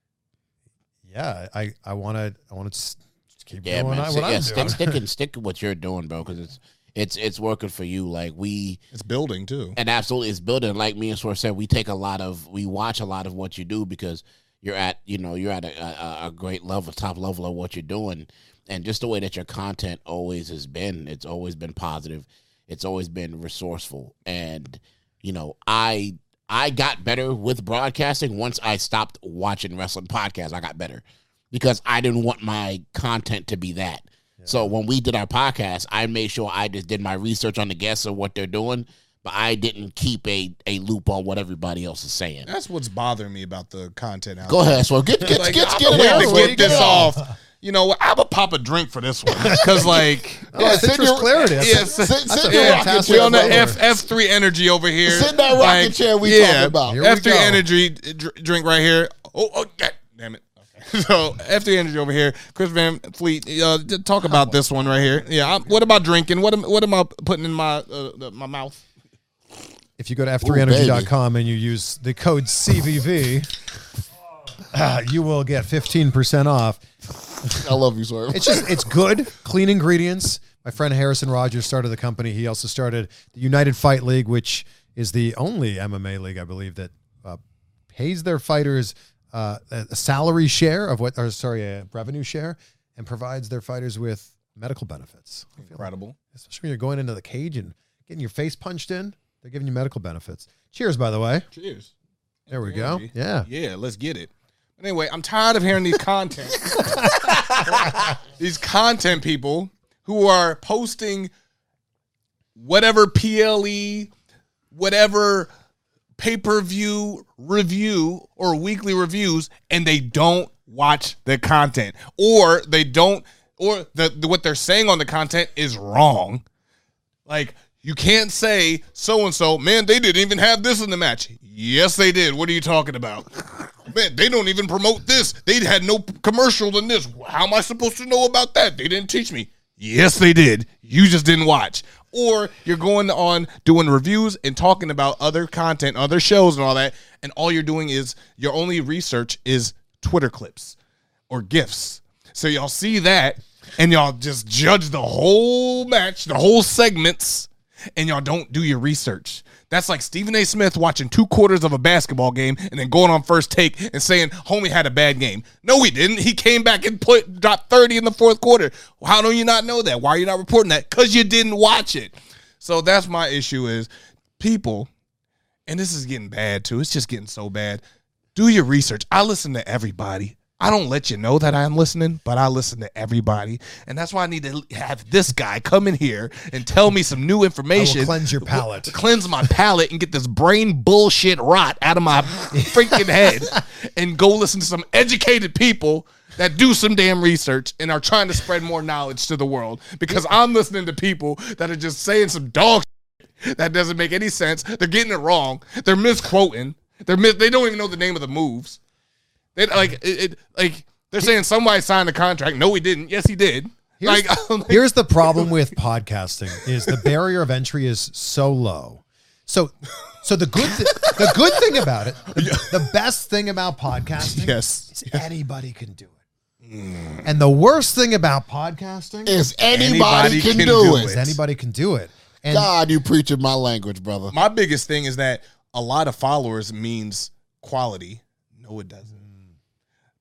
yeah, I I want to I want to keep Yeah, doing man. what Stick, I'm yeah, doing. stick, stick, and stick with what you're doing, bro, because it's it's it's working for you. Like we It's building too. and absolutely it's building. Like me and Swerve said, we take a lot of we watch a lot of what you do because you're at you know you're at a, a, a great level, top level of what you're doing, and just the way that your content always has been. It's always been positive. It's always been resourceful, and you know I. I got better with broadcasting once I stopped watching wrestling podcasts. I got better because I didn't want my content to be that. Yeah. So when we did our podcast, I made sure I just did my research on the guests and what they're doing, but I didn't keep a, a loop on what everybody else is saying. That's what's bothering me about the content out Go there. ahead, so get get Like, get, I'm get, waiting it to off. get Get this it off. You know what? I'm gonna pop a drink for this one because, like, Oh, citrus clarity. That's yeah, a- sit, sit- sit sit yeah, your rocking we chair, on the brother. F F three energy over here. Sit in that rocking Like, chair we yeah, talking about. Here we F three go. energy dr- drink right here. Oh, oh, God, damn it. Okay. So F three energy over here. Chris Van Fleet, uh, talk about this one right here. Yeah, I'm, what about drinking? What am what am I putting in my uh, the, my mouth? If you go to F three energy dot com and you use the code C V V, uh, you will get fifteen percent off. I love you, Swerve. It's just, it's good, clean ingredients. My friend Harrison Rogers started the company. He also started the United Fight League, which is the only M M A league, I believe, that uh, pays their fighters uh, a salary share of what, or sorry, a revenue share, and provides their fighters with medical benefits. I feel like, Incredible. especially when you're going into the cage and getting your face punched in, they're giving you medical benefits. Cheers, by the way. Cheers. There we go. Energy. Yeah. Yeah, let's get it. But anyway, I'm tired of hearing these content. these content people who are posting whatever P L E, whatever pay-per-view review or weekly reviews, and they don't watch the content. Or they don't, or the, the what they're saying on the content is wrong. Like, you can't say so-and-so, man, they didn't even have this in the match. Yes, they did. What are you talking about? Man, they don't even promote this. They had no commercial in this. How am I supposed to know about that? They didn't teach me. Yes, they did. You just didn't watch. Or you're going on doing reviews and talking about other content, other shows and all that, and all you're doing is your only research is Twitter clips or GIFs. So y'all see that, and y'all just judge the whole match, the whole segments, and y'all don't do your research. That's like Stephen A. Smith watching two quarters of a basketball game and then going on First Take and saying, homie had a bad game. No, he didn't. He came back and put dropped thirty in the fourth quarter. How do you not know that? Why are you not reporting that? Because you didn't watch it. So that's my issue is people, and this is getting bad too. It's just getting so bad. Do your research. I listen to everybody. I don't let you know that I'm listening, but I listen to everybody. And that's why I need to have this guy come in here and tell me some new information. I will cleanse your palate. Cleanse my palate and get this brain bullshit rot out of my freaking head and go listen to some educated people that do some damn research and are trying to spread more knowledge to the world. Because I'm listening to people that are just saying some dog shit that doesn't make any sense. They're getting it wrong. They're misquoting. They're mis- they don't even know the name of the moves. They like it, it. Like they're saying somebody signed a contract. No, he didn't. Yes, he did. Here's, Like, I'm like, here's the problem with podcasting is the barrier of entry is so low. So, so the good, th- the good thing about it, the, the best thing about podcasting yes. is anybody can do it. And the worst thing about podcasting Is anybody, Anybody can, can do, do it. is anybody can do it. And God, you preaching my language, brother. My biggest thing is that a lot of followers means quality. No, it doesn't.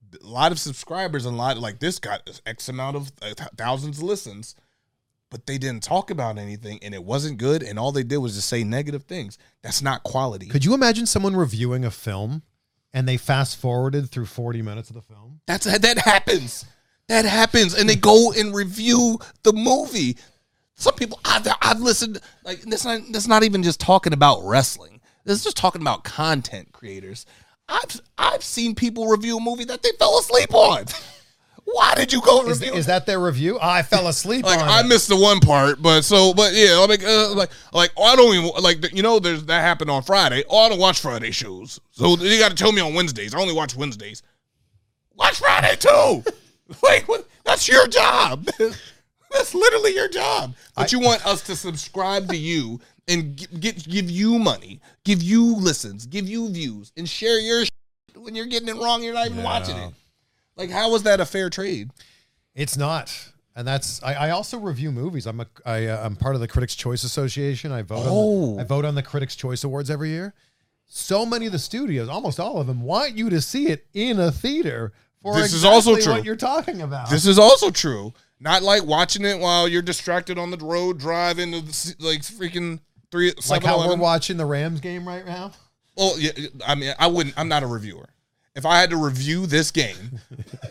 a lot of subscribers and a lot of, like this got X amount of uh, thousands of listens, but they didn't talk about anything and it wasn't good. And all they did was just say negative things. That's not quality. Could you imagine someone reviewing a film and they fast forwarded through forty minutes of the film? That's that happens. That happens. And they go and review the movie. Some people I've, I've listened, like that's not, that's not even just talking about wrestling. This is just talking about content creators. I've I've seen people review a movie that they fell asleep on. Why did you go Is, review? is that their review? Oh, I fell asleep like on I it. missed the one part, but so but yeah, like uh, like like oh, I don't even like you know there's that happened on Friday. Oh, I don't watch Friday shows, so you got to tell me on Wednesdays. I only watch Wednesdays. Watch Friday too. Like what? That's your job. That's literally your job. But I, you want us to subscribe to you and get, get give you money, give you listens, give you views, and share your shit. When you're getting it wrong, you're not even yeah. watching it. Like, how is that a fair trade? It's not. And that's, I, I also review movies. I'm a, I, uh, I'm part of the Critics' Choice Association. I vote, oh. on the, I vote on the Critics' Choice Awards every year. So many of the studios, almost all of them, want you to see it in a theater for this exactly is also true. what you're talking about. This is also true. Not like watching it while you're distracted on the road driving to the, like freaking three. Like how we're watching the Rams game right now. Well, yeah, I mean, I wouldn't. I'm not a reviewer. If I had to review this game,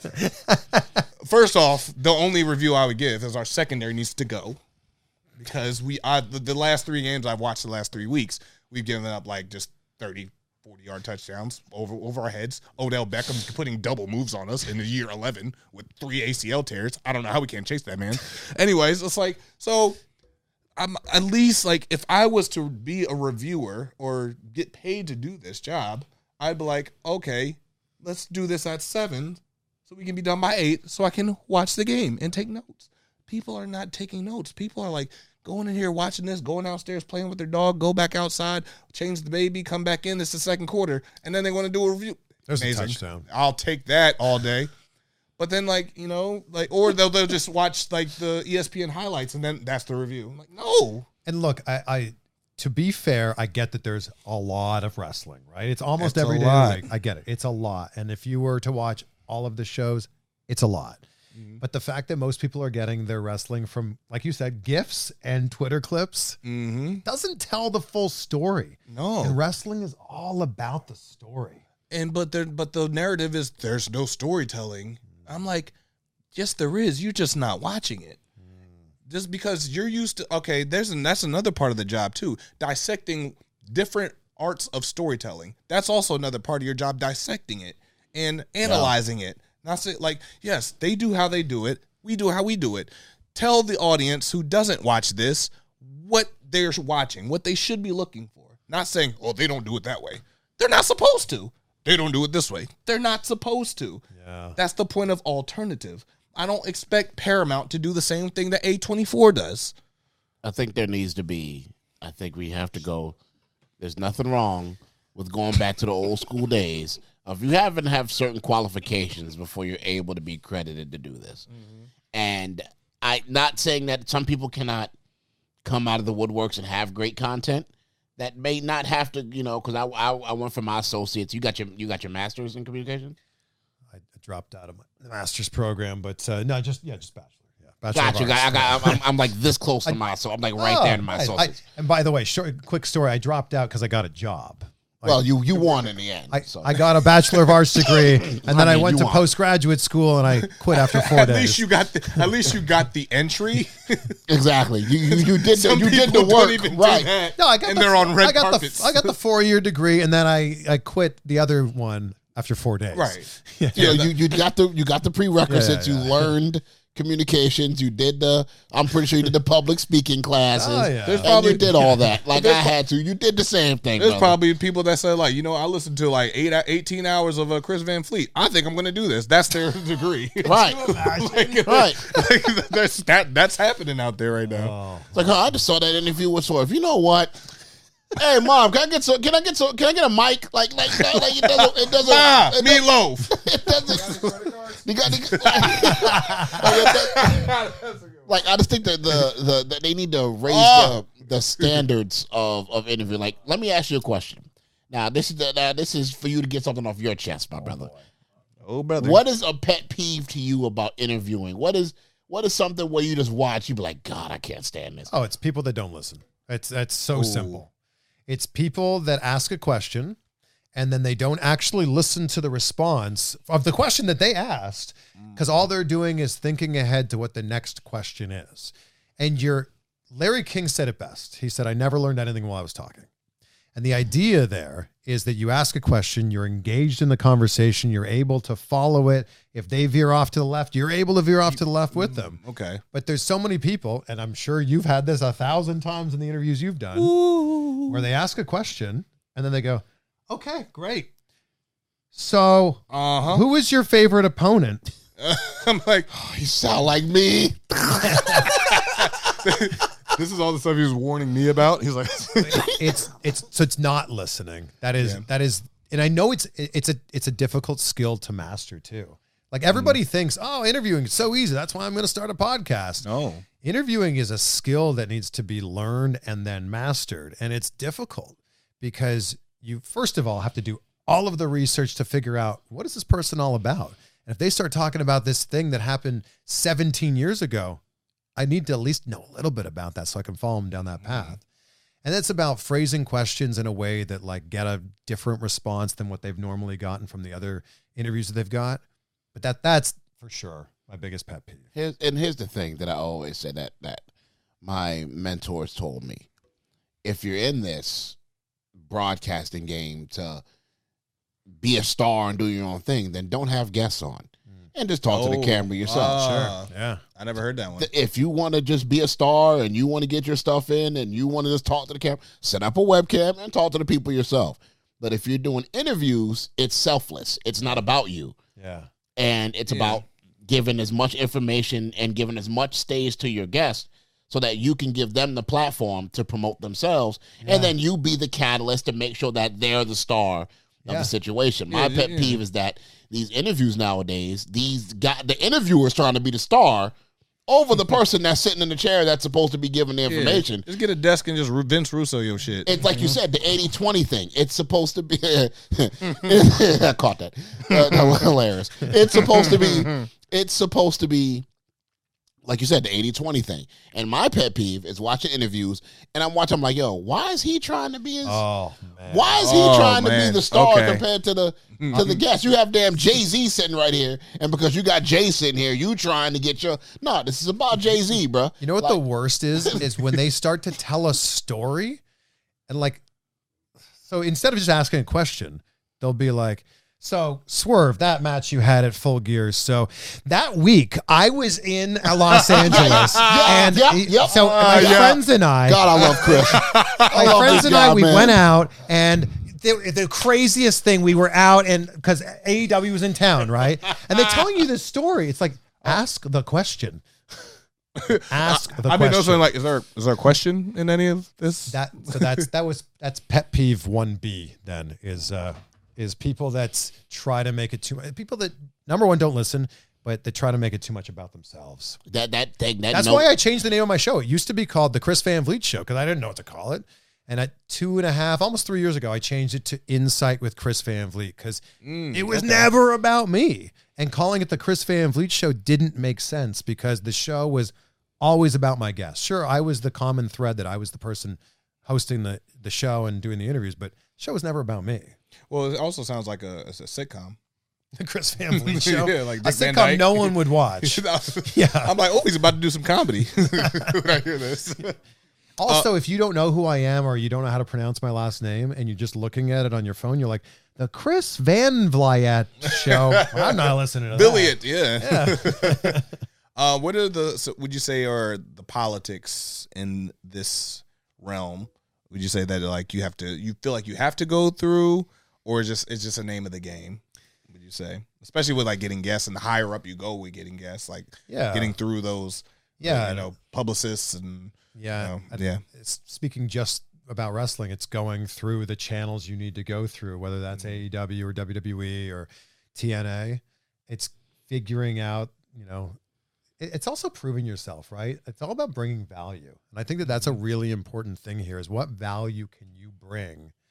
first off, the only review I would give is our secondary needs to go because we. I, the, the last three games I've watched the last three weeks, we've given up like just thirty, forty yard touchdowns over over our heads. Odell Beckham putting double moves on us in the year eleven with three A C L tears. I don't know how we can't chase that man. Anyways, it's like so. I'm at least like if I was to be a reviewer or get paid to do this job, I'd be like, okay, let's do this at seven so we can be done by eight so I can watch the game and take notes. People are not taking notes. People are like going in here watching this, going downstairs, playing with their dog, go back outside, change the baby, come back in. This is the second quarter. And then they want to do a review. There's Amazing. a touchdown. I'll take that all day. But then, like, you know, like, or they'll, they'll just watch, like, the E S P N highlights, and then that's the review. I'm like, no. And look, I, I to be fair, I get that there's a lot of wrestling, right? It's almost It's every a day. lot. Like, I get it. It's a lot. And if you were to watch all of the shows, it's a lot. Mm-hmm. But the fact that most people are getting their wrestling from, like you said, GIFs and Twitter clips Mm-hmm. doesn't tell the full story. No. And wrestling is all about the story. And but there, but the narrative is there's no storytelling. I'm like, yes, there is. You're just not watching it. Mm. Just because you're used to, okay, there's an, that's another part of the job too. Dissecting different arts of storytelling. That's also another part of your job, dissecting it and analyzing yeah. it. Not say, like, yes, they do how they do it. We do how we do it. Tell the audience who doesn't watch this what they're watching, what they should be looking for. Not saying, oh, they don't do it that way. They're not supposed to. They don't do it this way. They're not supposed to. Yeah. That's the point of alternative. I don't expect Paramount to do the same thing that A twenty-four does. I think there needs to be, I think we have to go, there's nothing wrong with going back to the old school days of you haven't have certain qualifications before you're able to be credited to do this. Mm-hmm. And I not saying that some people cannot come out of the woodworks and have great content. That may not have to, you know, because I, I I went for my associates. You got your you got your master's in communication. I dropped out of my master's program, but uh, no, just yeah, just bachelor. Yeah, bachelor. Got you. Got, I got. I'm, I'm like this close to my, so I'm like right oh, there to my I, associates. I, and by the way, short quick story. I dropped out because I got a job. Well, I, you you won in the end. I, so. I got a Bachelor of Arts degree, and then I I, mean, went you to won. postgraduate school, and I quit after four at days. least you got the, at least you got the entry. Exactly. You you, you did the, Some you did the people don't work even do right. that, no, I got and the, they're on red I got carpets. The, I got the four year degree, and then I, I quit the other one after four days. Right. Yeah. You know, you you got the you got the prerequisites. Yeah, yeah, yeah. You learned communications. You did the. I'm pretty sure you did the public speaking classes. Oh, yeah. There's And probably- you did all that. Like I There's- had to. You did the same thing. There's brother. probably people that say like, you know, I listened to like eight, eighteen hours of uh, Chris Van Fleet. I think I'm going to do this. That's their degree. Right. like, Right. like, that's, that, that's happening out there right now. Oh. It's like, huh, I just saw that interview with Swerve. You know what? Hey, mom, can I get some? Can I get some? Can I get a mic? Like, like, like it doesn't. It doesn't. Ah, it doesn't- meatloaf. It doesn't. You got the, like I just think that the, the that they need to raise Oh. the, the standards of, of interview. Like, let me ask you a question. Now, this is the, now this is for you to get something off your chest, my brother. Oh, brother. What is a pet peeve to you about interviewing? What is what is something where you just watch, you be like, God, I can't stand this. Oh, it's people that don't listen. It's that's so Ooh. simple. It's people that ask a question and then they don't actually listen to the response of the question that they asked, because all they're doing is thinking ahead to what the next question is. And you're Larry King said it best. He said, I never learned anything while I was talking. And the idea there is that you ask a question, you're engaged in the conversation, you're able to follow it. If they veer off to the left, you're able to veer off to the left with them. Okay. But there's so many people, and I'm sure you've had this a thousand times in the interviews you've done, Ooh. where they ask a question and then they go, okay, great. So Uh-huh. who is your favorite opponent? I'm like, You sound like me. this is all the stuff he was warning me about. He's like, It's it's so it's not listening. That is Yeah. that is, and I know it's it's a it's a difficult skill to master too. Like everybody Mm. thinks, oh, interviewing is so easy. That's why I'm going to start a podcast. no. Interviewing is a skill that needs to be learned and then mastered, and it's difficult because you first of all have to do all of the research to figure out what is this person all about. And if they start talking about this thing that happened seventeen years ago, I need to at least know a little bit about that so I can follow them down that path. And that's about phrasing questions in a way that like get a different response than what they've normally gotten from the other interviews that they've got. But that that's for sure my biggest pet peeve. Here's, and here's the thing that I always say that that my mentors told me. If you're in this broadcasting game to be a star and do your own thing, then don't have guests on. And just talk to the Oh, camera yourself. ah. Yeah. I never heard that one. If you want to just be a star and you want to get your stuff in and you want to just talk to the camera, set up a webcam and talk to the people yourself. But if you're doing interviews, it's selfless. It's not about you. Yeah. And it's Yeah. about giving as much information and giving as much stage to your guests so that you can give them the platform to promote themselves. Yeah. And then you be the catalyst to make sure that they're the star of Yeah. the situation. My Yeah, pet yeah. peeve is that these interviews nowadays, these guy, the interviewer's trying to be the star over the person that's sitting in the chair that's supposed to be giving the Yeah. information. Just get a desk and just Vince Russo your shit. It's like you said, the eighty twenty thing. It's supposed to be. I caught that. Uh, that was hilarious. It's supposed to be. It's supposed to be, like you said, the eighty twenty thing. And my pet peeve is watching interviews, and I'm watching. I'm like, yo, why is he trying to be his? Oh man. Why is he Oh, trying to man. be the star Okay. compared to the to the guest? You have damn Jay-Z sitting right here, and because you got Jay sitting here, you trying to get your no. This is about Jay-Z, bro. You know what Like, the worst is? Is when they start to tell a story and like, so instead of just asking a question, they'll be like, so Swerve, that match you had at Full Gear. So that week I was in Los Angeles Yeah, and yeah, he- yeah. so Uh, my yeah. friends and I, God, I love Chris. I my love friends this and guy, I, we man. went out and the, the craziest thing, we were out and because A E W was in town, right? And they're telling you this story. It's like, ask the question. Ask the I question. mean, also like, is there is there a question in any of this? That so that's that was that's pet peeve one B then is uh is people that try to make it too much, people that number one don't listen, but they try to make it too much about themselves. That that thing. That That's note- why I changed the name of my show. It used to be called the Chris Van Vliet Show because I didn't know what to call it. And at two and a half, almost three years ago, I changed it to Insight with Chris Van Vliet because it was never about me. And calling it the Chris Van Vliet Show didn't make sense because the show was always about my guests. Sure, I was the common thread that I was the person hosting the, the show and doing the interviews, but the show was never about me. Well, it also sounds like a, it's a sitcom. The Chris Van Vliet Show, Yeah, like a Dick Van sitcom Dyke. no one would watch. Yeah. I'm like, oh, he's about to do some comedy when I hear this. Also, if you don't know who I am or you don't know how to pronounce my last name and you're just looking at it on your phone, you're like, the Chris Van Vliet Show. I'm not listening to that. Billiot, yeah. uh, what are the, so would you say are the politics in this realm? Would you say that like you have to, you feel like you have to go through, or just it's just a name of the game? Would you say, especially with like getting guests, and the higher up you go with getting guests, like Yeah. getting through those, Yeah. you know, publicists and Yeah. you know, I- yeah. It's speaking just about wrestling. It's going through the channels you need to go through, whether that's Mm-hmm. A E W or W W E or T N A. It's figuring out, you know, it- it's also proving yourself, right? It's all about bringing value. And I think that that's a Mm-hmm. really important thing here is what value can you bring?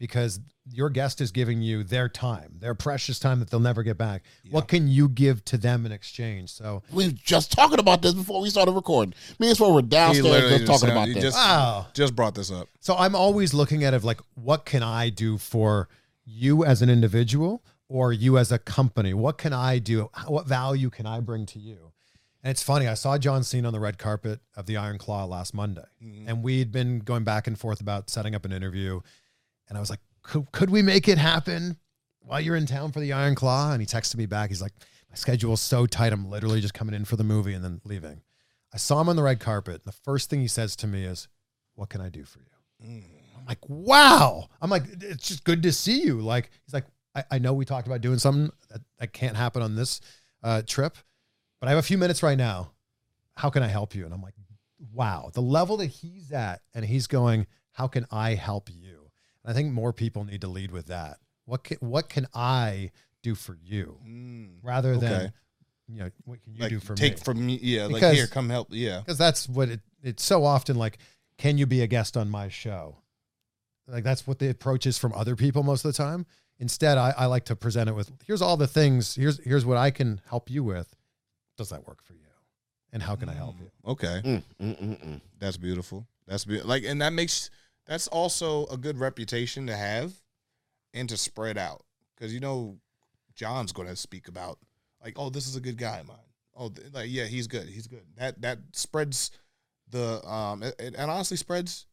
because your guest is giving you their time, their precious time that they'll never get back. Yeah. What can you give to them in exchange? So We were just talking about this before we started recording. Me and Swole were He downstairs literally just talking said- about he this. Just, Wow. just brought this up. So I'm always looking at it like, what can I do for you as an individual or you as a company? What can I do? What value can I bring to you? And it's funny. I saw John Cena on the red carpet of the Iron Claw last Monday, Mhm. and we'd been going back and forth about setting up an interview. And I was like, could, could we make it happen while you're in town for the Iron Claw? And he texted me back. He's like, my schedule is so tight. I'm literally just coming in for the movie and then leaving. I saw him on the red carpet. And the first thing he says to me is, what can I do for you? Mm. I'm like, wow. I'm like, it's just good to see you. Like, he's like, I, I know we talked about doing something that, that can't happen on this uh, trip, but I have a few minutes right now. How can I help you? And I'm like, wow, the level that he's at, and he's going, how can I help you? And I think more people need to lead with that. What can, what can I do for you? Mm. Rather than, Okay. you know, what can you Like, do for take me? from me. Yeah. Like, Because- here, come help. Yeah. Because that's what it, it's so often like, can you be a guest on my show? Like that's what the approach is from other people most of the time. Instead, I, I like to present it with, here's all the things, here's here's what I can help you with. Does that work for you? And how can I help you? Okay. Mm, mm, mm, mm. That's beautiful. That's be- like, and that makes, that's also a good reputation to have and to spread out. Because, you know, John's going to speak about, like, oh, this is a good guy of mine. Oh, th- like, yeah, he's good. He's good. That that spreads the, um, it, it, and honestly spreads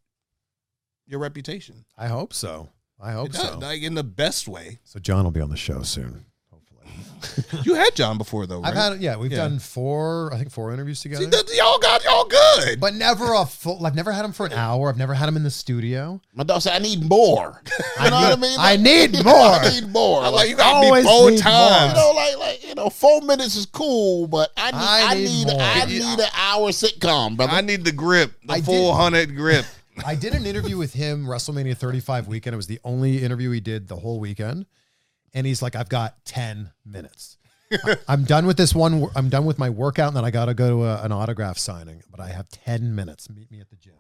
your reputation. I hope so. I hope It does, so. like, in the best way. So John will be on the show soon, hopefully. You had John before, though, right? I've had, yeah, we've Yeah. done four, I think four interviews together. See, that, y'all got y'all good. But never a full, I've never had him for an hour. I've never had him in the studio. My dog said, I need more. You I know what I need- mean? I need you know, more. I need more. I'm Like, like, you got always me four need times. you know, like, like you know, four minutes is cool, but I need, I I need need, more. I need an hour sitcom, brother. I need the grip, the I did- full hundred grip. I did an interview with him WrestleMania thirty-five weekend. It was the only interview he did the whole weekend. And he's like, I've got ten minutes. I- I'm done with this one. I'm done with my workout, and then I got to go to a, an autograph signing, but I have ten minutes. Meet me at the gym.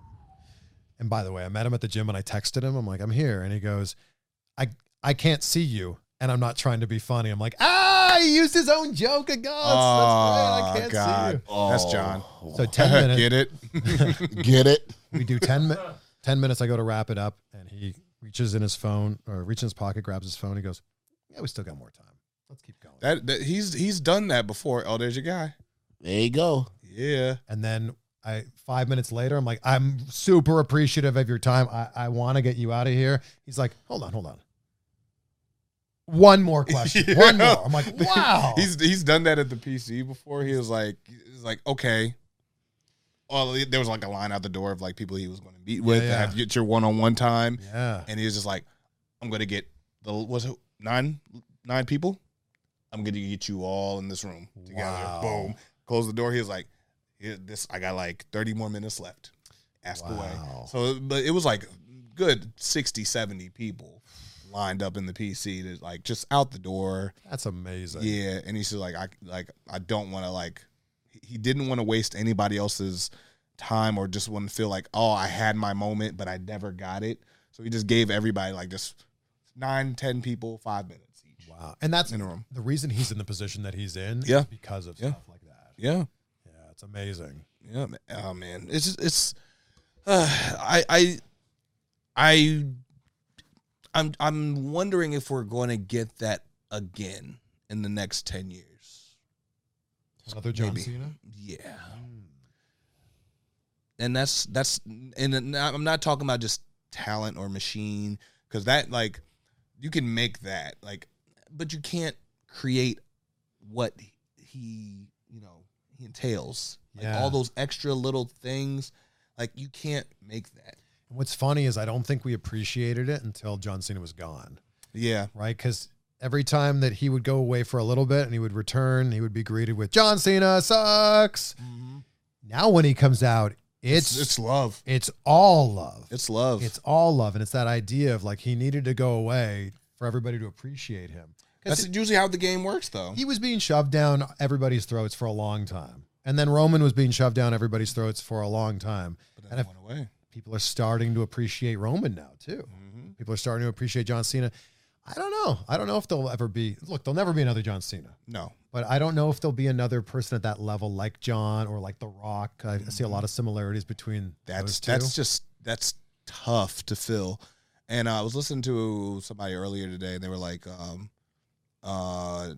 And by the way, I met him at the gym and I texted him. I'm like, I'm here. And he goes, I, I can't see you. And I'm not trying to be funny. I'm like, ah, he used his own joke. And goes, Oh, that's great. I can't God. see you. Oh. That's John. So ten minutes. Get it? Get it? We do ten, mi- ten minutes. I go to wrap it up, and he reaches in his phone or reaches in his pocket, grabs his phone. He goes, yeah, we still got more time. Let's keep going. That, that he's he's done that before. Oh, there's your guy. There you go. Yeah. And then I five minutes later, I'm like, I'm super appreciative of your time. I, I want to get you out of here. He's like, hold on, hold on. One more question. Yeah. One more. I'm like, wow. He's he's done that at the P C before. He was like, he was like, okay. Well, there was like a line out the door of like people he was going to meet with, Yeah, yeah. have get your one on one time, yeah. and he was just like, I'm going to get the was it nine nine people. I'm going to get you all in this room together. Wow. Boom. Close the door. He was like, Here, this I got like thirty more minutes left. Ask Wow. away. So, but it was like good sixty, seventy people lined up in the P C to like just out the door. That's amazing. Yeah, and he's just like, I like, I don't want to like. He didn't want to waste anybody else's time or just want to feel like, oh, I had my moment, but I never got it. So he just gave everybody like just nine, ten people, five minutes each. Wow. And that's In a room. the reason he's in the position that he's in. Yeah. Is because of Yeah. stuff like that. Yeah, Yeah. It's amazing. yeah. man. Oh man, it's just, it's. Uh, I I I I'm I'm wondering if we're going to get that again in the next ten years. Another John Maybe. Cena. Yeah. And that's that's and I'm not talking about just talent or machine, because that like you can make that like, but you can't create what he you know he entails. Like Yeah. all those extra little things, like you can't make that. And what's funny is I don't think we appreciated it until John Cena was gone. Yeah. Right? Because every time that he would go away for a little bit and he would return, he would be greeted with John Cena sucks. Now when he comes out, it's It's it's love. it's all love. It's love. It's all love. And it's that idea of like he needed to go away for everybody to appreciate him. That's usually how the game works, though. He was being shoved down everybody's throats for a long time. And then Roman was being shoved down everybody's throats for a long time. But and then if- it went away. People are starting to appreciate Roman now too. Mm-hmm. People are starting to appreciate John Cena. I don't know. I don't know if there'll ever be. Look, there'll never be another John Cena. No. But I don't know if there'll be another person at that level like John or like The Rock. I see a lot of similarities between That's those two. that's just that's tough to fill. And uh, I was listening to somebody earlier today, and they were like, um, uh,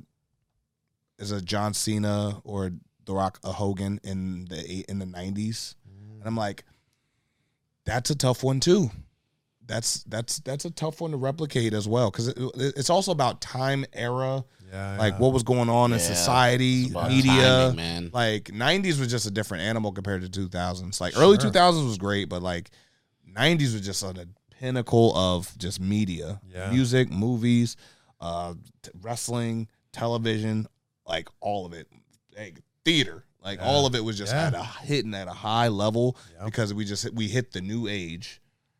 "Is a John Cena or The Rock a Hogan in the in the nineties?" Mm. And I'm like, "That's a tough one too. That's that's that's a tough one to replicate as well, because it, it's also about time, era, yeah, like yeah. what was going on in Yeah, society, it's about media, timing, man. Like nineties was just a different animal compared to two thousands. Like early Sure. two thousands was great, but like nineties was just on the pinnacle of just media, Yeah. music, movies, uh, t- wrestling, television, like all of it, like theater, like Yeah. all of it was just Yeah. at a hitting at a high level Yep. because we just we hit the new age,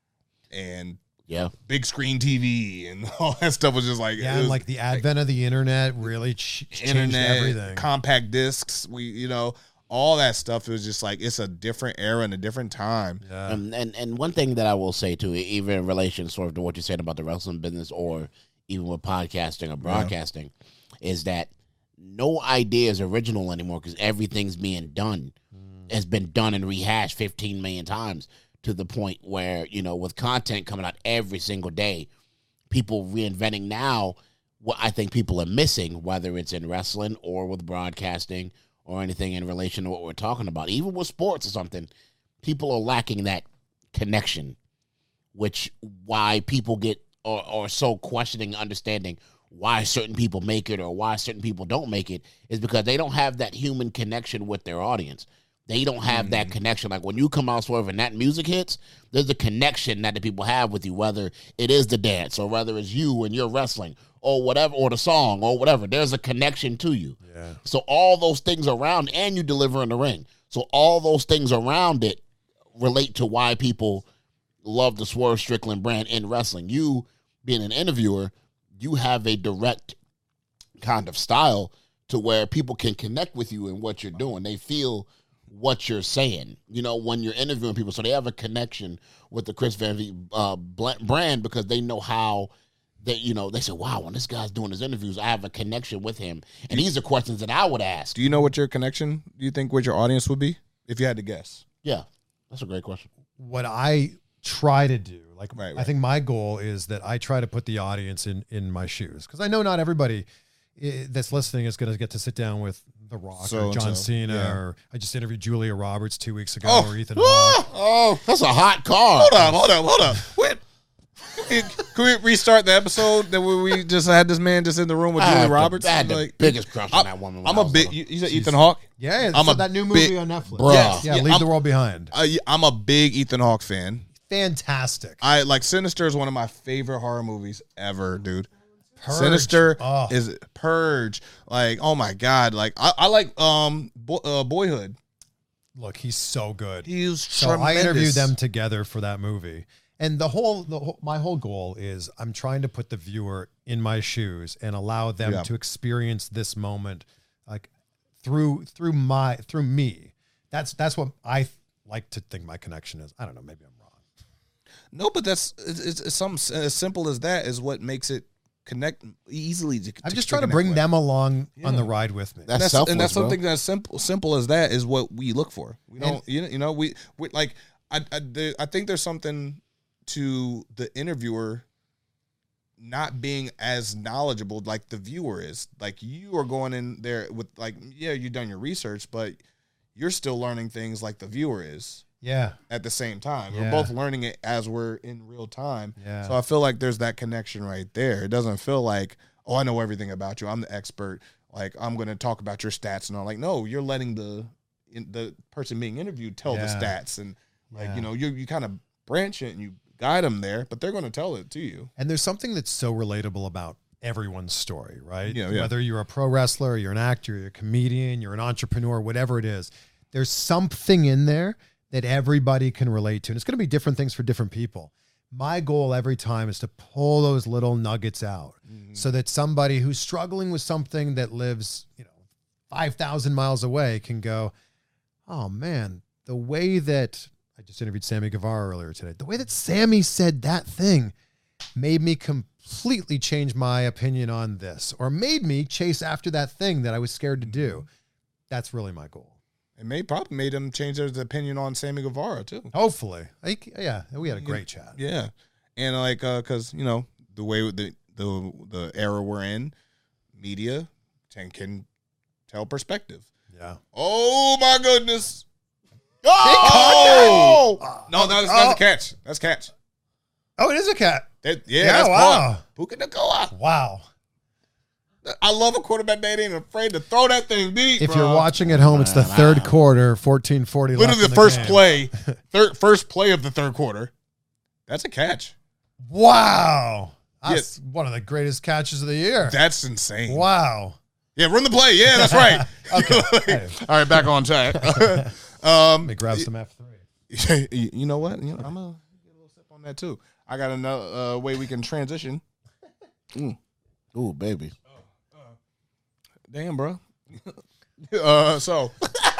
and Yeah. big screen T V and all that stuff was just like Yeah, it and was like the advent of the internet really ch- changed internet, everything. compact discs, we you know all that stuff. It was just like it's a different era and a different time. yeah. Um, and and one thing that I will say too, even in relation sort of to what you said about the wrestling business, or even with podcasting or broadcasting, is that no idea is original anymore because everything's being done, mm. has been done and rehashed fifteen million times, to the point where, you know, with content coming out every single day, people reinventing now what I think people are missing, whether it's in wrestling or with broadcasting or anything in relation to what we're talking about, even with sports or something. People are lacking that connection, which why people get or are so questioning, understanding why certain people make it or why certain people don't make it, is because they don't have that human connection with their audience. They don't have mm. that connection. Like when you come out Swerve and that music hits, there's a connection that the people have with you, whether it is the dance or whether it's you and you're wrestling or whatever, or the song or whatever. There's a connection to you. Yeah. So all those things around, and you deliver in the ring. So all those things around it relate to why people love the Swerve Strickland brand in wrestling. You, being an interviewer, you have a direct kind of style to where people can connect with you in what you're doing. They feel what you're saying, you know, when you're interviewing people. So they have a connection with the Chris Van Vliet uh, brand because they know how they, you know, they say, wow, when this guy's doing his interviews, I have a connection with him. And these are questions that I would ask. Do you know what your connection, do you think what your audience would be if you had to guess? Yeah, that's a great question. What I try to do, like, Right, I right. think my goal is that I try to put the audience in, in my shoes. Because I know not everybody i- that's listening is going to get to sit down with The Rock So or John and so, Cena, yeah. or I just interviewed Julia Roberts two weeks ago, Oh, or Ethan Hawke. oh, That's a hot car. hold up, hold up, hold up. Wait. Can we restart the episode that we we just had this man just in the room with I Julia had the- Roberts? I had the Like, biggest crush on I'm- that woman when I'm I a was big. little. You, you said Ethan Hawke? Yeah, it's I'm a that new movie big- on Netflix. Bruh. Yes, yeah, Yeah, Leave I'm- the World Behind. Uh, I'm a big Ethan Hawke fan. Fantastic. I like Sinister is one of my favorite horror movies ever, dude. Purge. Sinister Oh. is Purge. Like, oh my god! Like, I, I like um Bo- uh, Boyhood. Look, he's so good. He's So tremendous. I interviewed them together for that movie. And the whole, the whole, my whole goal is I'm trying to put the viewer in my shoes and allow them Yeah. to experience this moment, like through through my through me. That's that's what I like to think my connection is. I don't know, maybe I'm wrong. No, but that's it's, it's, it's something as simple as that is what makes it connect easily. To, I'm to- just to trying to connect bring with. them along on Yeah. the ride with me. That's That's, selfless, and that's bro. something that's simple. Simple as that is what we look for. We don't, you know, you know, we, we like. I, I, there, I think there's something to the interviewer not being as knowledgeable like the viewer is. Like you are going in there with like, yeah, you've done your research, but you're still learning things like the viewer is Yeah. at the same time. Yeah. We're both learning it as we're in real time. Yeah. So I feel like there's that connection right there. It doesn't feel like, oh, I know everything about you. I'm the expert. Like I'm going to talk about your stats and all. Like, no, you're letting the in, the person being interviewed tell Yeah. the stats and like Yeah. you know you you kind of branch it and you guide them there, but they're going to tell it to you. And there's something that's so relatable about everyone's story, right? Yeah, yeah. Whether you're a pro wrestler, you're an actor, you're a comedian, you're an entrepreneur, whatever it is, there's something in there that everybody can relate to. And it's going to be different things for different people. My goal every time is to pull those little nuggets out Mm-hmm. so that somebody who's struggling with something that lives, you know, five thousand miles away can go, oh man, the way that I just interviewed Sammy Guevara earlier today, the way that Sammy said that thing, made me completely change my opinion on this, or made me chase after that thing that I was scared to do. That's really my goal. It may probably made him change his opinion on Sammy Guevara too. Hopefully. Like, yeah, we had a great chat. Yeah, and like, uh, cause you know the way the the the era we're in, media can, can tell perspective. Yeah. Oh my goodness! Oh, Oh no, no, that's, that's a catch. That's a catch. Oh, it is a cat. That, yeah, Yeah, that's wow. caught. Puka Nacua. Wow. I love a quarterback that ain't afraid to throw that thing deep. If bro. you're watching at home, it's the third quarter, fourteen forty left literally in the first game. play, third first play of the third quarter, that's a catch. Wow. That's one of the greatest catches of the year. That's insane. Wow. Yeah, run the play. Yeah, that's right. Okay. All right, back on track. Let um, me grab some F three. you you know what? You know, I'm gonna get a little sip on that too. I got another uh, way we can transition. Mm. Ooh, baby. Damn, bro. uh, so,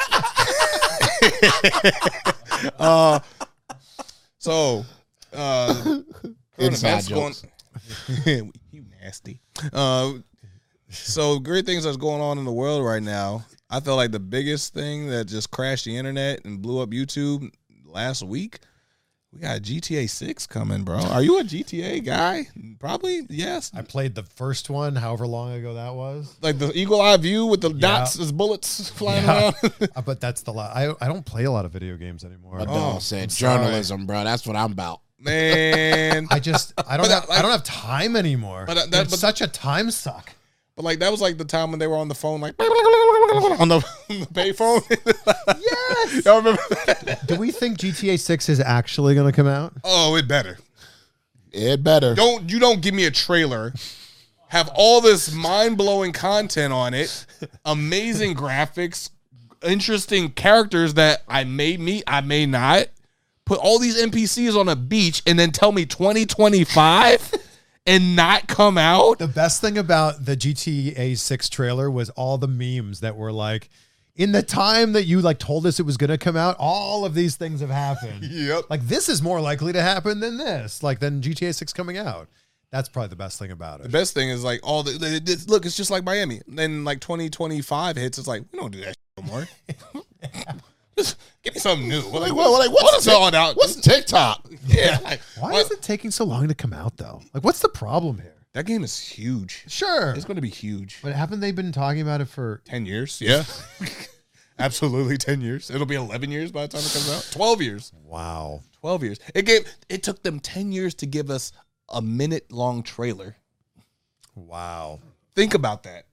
uh, so, uh, Inside jokes. Going, you nasty. Uh, so great things that's going on in the world right now. I feel like the biggest thing that just crashed the internet and blew up YouTube last week. We got G T A six coming, bro. Are you a G T A guy? Probably, yes. I played the first one, however long ago that was. Like the eagle eye view with the Yeah. dots as bullets flying Yeah. around. Uh, but that's the lot. I, I don't play a lot of video games anymore. My Oh, dog I'm said sorry. journalism, bro. That's what I'm about. Man. I just I don't But, uh, have, like- I don't have time anymore. But, uh, that- it's but- such a time suck. But like that was like the time when they were on the phone, like on the, on the payphone. Yes. Y'all remember that? Do we think G T A six is actually going to come out? Oh, it better. It better. Don't you don't give me a trailer, have all this mind blowing content on it, amazing graphics, interesting characters that I may meet, I may not. Put all these N P Cs on a beach and then tell me twenty twenty-five and not come out. The best thing about the G T A six trailer was all the memes that were like, in the time that you like told us it was going to come out, all of these things have happened. Yep. Like this is more likely to happen than this, like than G T A six coming out. That's probably the best thing about The it. best thing is like all the it- it's- look, it's just like Miami. Then like twenty twenty-five hits, it's like we don't do that shit no more. Just give me something new. We're like, Like, what, like, what's what is Tik- all out? What's TikTok? Yeah. Like, Why what- is it taking so long to come out though? Like what's the problem here? that game is huge. Sure. It's going to be huge. But haven't they been talking about it for ten years. Yeah. Absolutely ten years. It'll be eleven years by the time it comes out. twelve years. wow. twelve years. It gave it took them ten years to give us a minute long trailer. Wow. Think about that.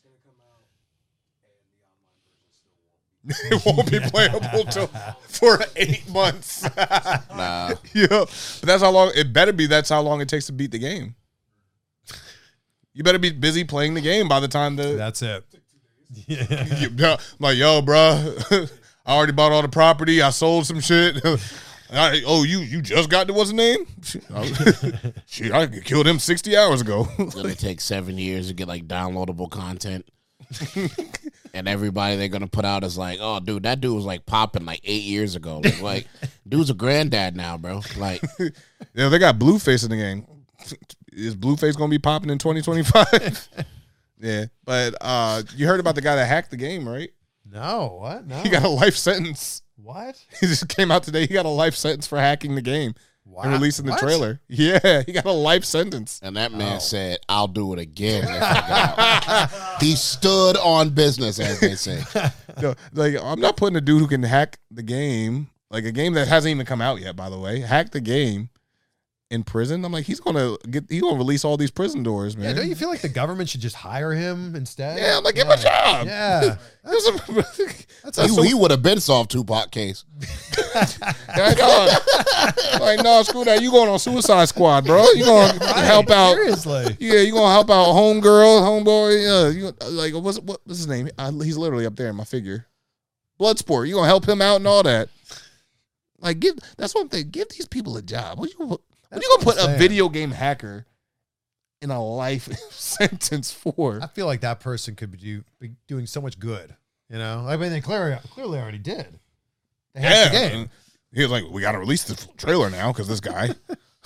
It won't be playable till for eight months. Nah. Yeah, but that's how long. It better be. That's how long it takes to beat the game. You better be busy playing the game by the time the. That's it. You- I'm like, yo, bro, I already bought all the property. I sold some shit. I, oh, you you just got to what's the name? Shit, I killed him sixty hours ago. It's gonna take seven years to get like downloadable content. And everybody they're gonna put out is like, oh, dude, that dude was like popping like eight years ago. Like, like dude's a granddad now, bro. Like, Yeah, they got Blueface in the game. Is Blueface gonna be popping in twenty twenty-five? Yeah, but uh, you heard about the guy that hacked the game, right? No, what? No. He got a life sentence. what? He just came out today. He got a life sentence for hacking the game Wow. and releasing the What? trailer. Yeah, he got a life sentence. and that man Oh. said, "I'll do it again." if I got-" He stood on business, as they say. Yo, like, I'm not putting a dude who can hack the game, like a game that hasn't even come out yet, by the way, hack the game in prison. I'm like, he's gonna get, he's gonna release all these prison doors, man. Yeah, don't you feel like the government should just hire him instead? Yeah, I'm like, give him a job. Yeah. That's He, he would have been solved Tupac case. Like, uh, like, no, screw that. You going on Suicide Squad, bro? You gonna help out? Seriously. Yeah, you gonna help out homegirl, homeboy? Uh, you like what's what, what's his name? Uh, he's literally up there in my figure. Bloodsport. You gonna help him out and all that? Like, give that's one thing. Give these people a job. What you what That's you gonna what put I'm a saying. video game hacker in a life sentence for? I feel like that person could be, do, be doing so much good. You know, I mean, they clearly clearly already did. They hacked the game. He was like, we got to release the trailer now because this guy.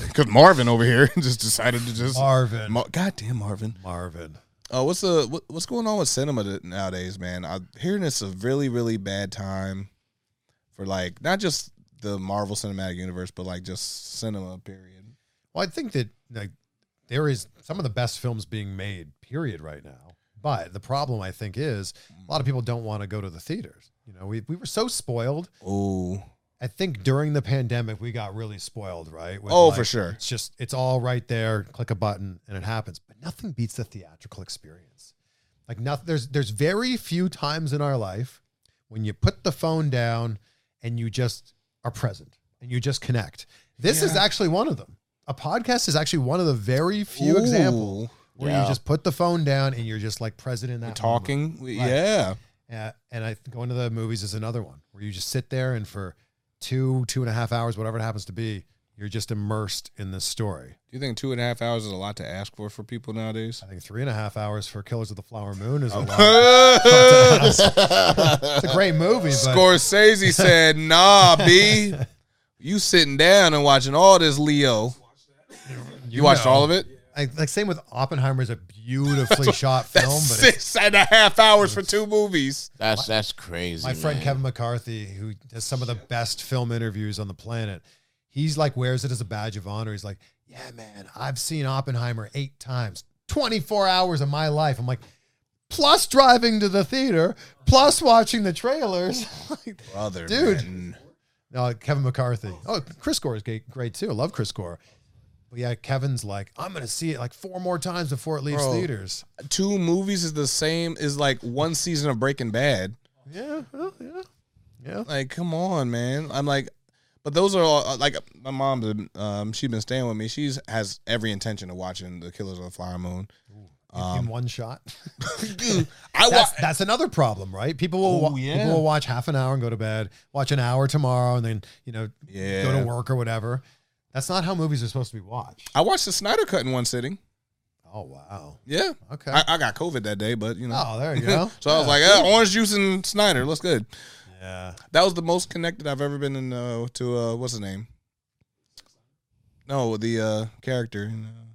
Because Marvin over here just decided to just Marvin. Mar- goddamn Marvin. Marvin. Oh, what's the what, what's going on with cinema th- nowadays, man? I'm hearing it's a really really bad time for like not just the Marvel Cinematic Universe, but like just cinema. Period. Well, I think that like there is some of the best films being made. Period. Right now, but the problem I think is a lot of people don't want to go to the theaters. You know, we we were so spoiled. Oh, I think during the pandemic we got really spoiled, right? With, oh, like, for sure. It's just it's all right there. Click a button and it happens. But nothing beats the theatrical experience. Like nothing. There's there's very few times in our life when you put the phone down and you just are present and you just connect. This Yeah. is actually one of them. A podcast is actually one of the very few Ooh. examples where Yeah. you just put the phone down and you're just like present in that moment. Talking, yeah. Uh, and I going to the movies is another one where you just sit there and for two, two and a half hours, whatever it happens to be, you're just immersed in this story. Do you think two and a half hours is a lot to ask for for people nowadays? I think three and a half hours for Killers of the Flower Moon is a lot. It's a great movie, but Scorsese said, "Nah, B, you sitting down and watching all this Leo." You, watched know. all of it? I, like same with Oppenheimer is a beautifully shot film, That's but it's, six and a half hours for two movies. That's that's crazy. my friend man. Kevin McCarthy, who does some of the best film interviews on the planet, he's like wears it as a badge of honor. He's like, yeah, man, I've seen Oppenheimer eight times, twenty-four hours of my life. I'm like, plus driving to the theater, plus watching the trailers. Like, Brother, Dude. man. no, Kevin McCarthy. Oh, Chris Gore is great, great too. I love Chris Gore. But yeah, Kevin's like, I'm going to see it like four more times before it leaves Bro. theaters. Two movies is the same as like one season of Breaking Bad. Yeah, well, yeah, yeah. Like, come on, man. I'm like, but those are all like my mom. Um, she's been staying with me. She's has every intention of watching the Killers of the Flower Moon. In- in one shot. Dude, I That's, watch. that's another problem, right? People will Oh, wa- yeah. people will watch half an hour and go to bed, watch an hour tomorrow, and then you know Yeah. go to work or whatever. That's not how movies are supposed to be watched. I watched the Snyder Cut in one sitting. Oh wow. Yeah. Okay. I, I got COVID that day, but you know. Oh, there you go. So I was like, eh, orange juice and Snyder, looks good. Yeah. That was the most connected I've ever been in uh, to uh, what's his name? No, the uh, character, in, uh,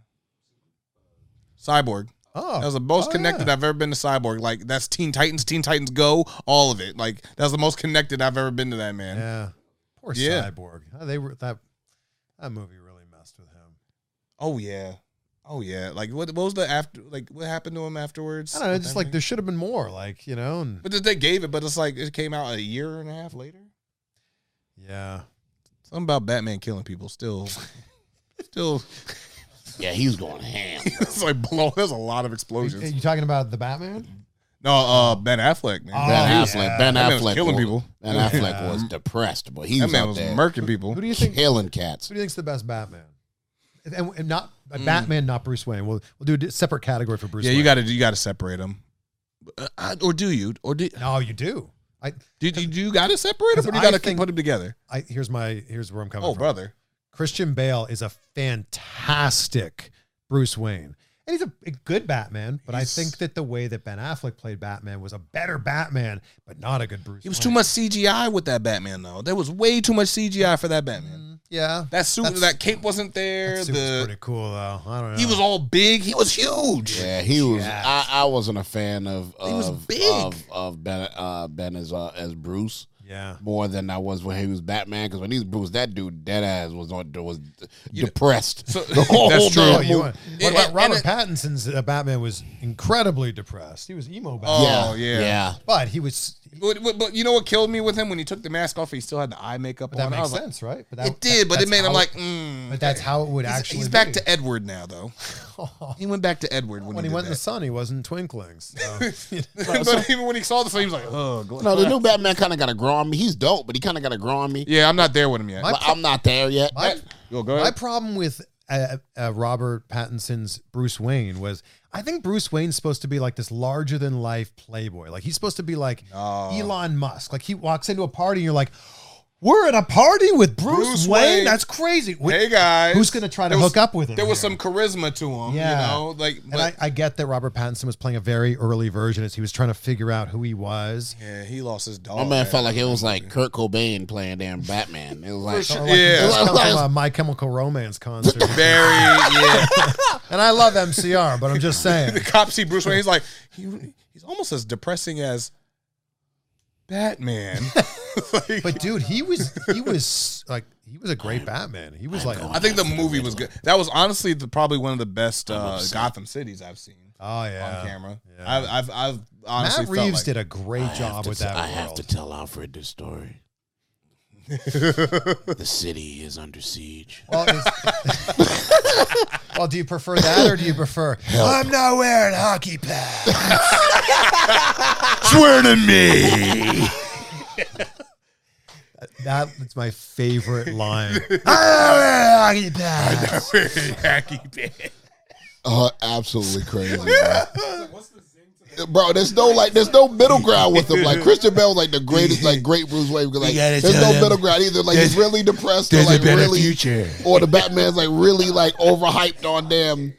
Cyborg. Oh, That was the most oh, connected yeah. I've ever been to Cyborg. Like that's Teen Titans, Teen Titans Go, all of it. Like that was the most connected I've ever been to that man. Yeah. Poor Yeah. Cyborg. Oh, they were that that movie really messed with him. Oh yeah, oh yeah. Like what, what was the after? Like what happened to him afterwards? I don't know. Just like there should have been more. Like you know. And But they gave it, but it's like it came out a year and a half later. yeah. Something about Batman killing people still, still. Yeah, he was going ham. It's like blow. There's a lot of Are explosions. you talking about the Batman? No, uh, Ben Affleck, man. Oh, Ben yeah. Affleck. Ben That man was Affleck killing was, people. Ben Affleck Yeah. was depressed, but he that was man out was there murking people. Who do you think? killing cats. Who do you think's the best Batman? And, and not Mm. Batman, not Bruce Wayne. We'll we'll do a separate category for Bruce. Yeah, Wayne. you got to you got to separate them, uh, or do you? Or do No, you do. I, do, do you got to separate them, or do you I got to think- put them together? I here's my here's where I'm coming Oh, from. brother. Christian Bale is a fantastic Bruce Wayne. And he's a, a good Batman, but He's- I think that the way that Ben Affleck played Batman was a better Batman, but not a good Bruce It was Wayne. too much C G I with that Batman, though. There was way too much C G I for that Batman. Mm, yeah. That suit, That's- that cape wasn't there. That suit was The pretty cool, though. I don't know. he was all big. He was huge. Yeah, he was. Yeah. I, I wasn't a fan of of He was big. of, of Ben uh, Ben as uh, as Bruce Yeah. more than I was when he was Batman. Because when he was Bruce, that dude dead ass was on was depressed. So- the whole That's true. Oh, damn you movie. want, Yeah, what about and- Robert and Pattinson's uh, Batman was incredibly depressed. He was emo Batman. Oh, yeah. yeah. But he was, But, but, but you know what killed me with him when he took the mask off? He still had the eye makeup but that on. I makes was like, sense, right? But that, it did, but it that's made him how- like. Mm, But that's how it would he's, actually he's back be. to Edward now, though. He went back to Edward when, When he, he did went in the that. sun, he wasn't twinkling. So. But even when he saw the sun, he was like, "Oh, go No, the new Batman kind of got to grow on me. He's dope, but he kind of got to grow on me. yeah." I'm not there with him yet. My- But I'm not there yet. My, Yo, go my ahead. problem with uh, uh, Robert Pattinson's Bruce Wayne was I think Bruce Wayne's supposed to be like this larger than life playboy. Like he's supposed to be like No. Elon Musk. Like he walks into a party and you're like, We're at a party with Bruce, Bruce Wayne? Wayne. That's crazy. Wait, Hey guys, who's going to try to There was- hook up with him? There was here? some charisma to him, Yeah. you know, like. And But, I, I get that Robert Pattinson was playing a very early version as he was trying to figure out who he was. yeah, he lost his dog. My man felt like it was like Kurt Cobain playing damn Batman. It was like, sure. Or like, Yeah. he just come Like- from a My Chemical Romance concert. Very, yeah. And I love M C R, but I'm just saying. The cops see Bruce Wayne. He's like, he, he's almost as depressing as Batman. Like, But dude, he was he was like he was a great Batman. He was like, I think the movie was good. That was honestly the, probably one of the best uh, Gotham cities I've seen oh yeah, on camera. Yeah. I've, I've, I've honestly Matt felt Reeves like, did a great I have job to with t- that I world. have to tell Alfred this story. The city is under siege. Well, is- well, do you prefer that or do you prefer? I'm not wearing hockey pads. Swear to me. That's my favorite line. I'm not wearing hockey pads. Oh, absolutely crazy, bro. Bro, there's no like, there's no middle ground with him. Like Christian Bale, like the greatest, like great Bruce Wayne. Because like, gotta there's tell no him middle ground either. Like he's really depressed, or There's like a better really, future. or the Batman's like really like overhyped on damn.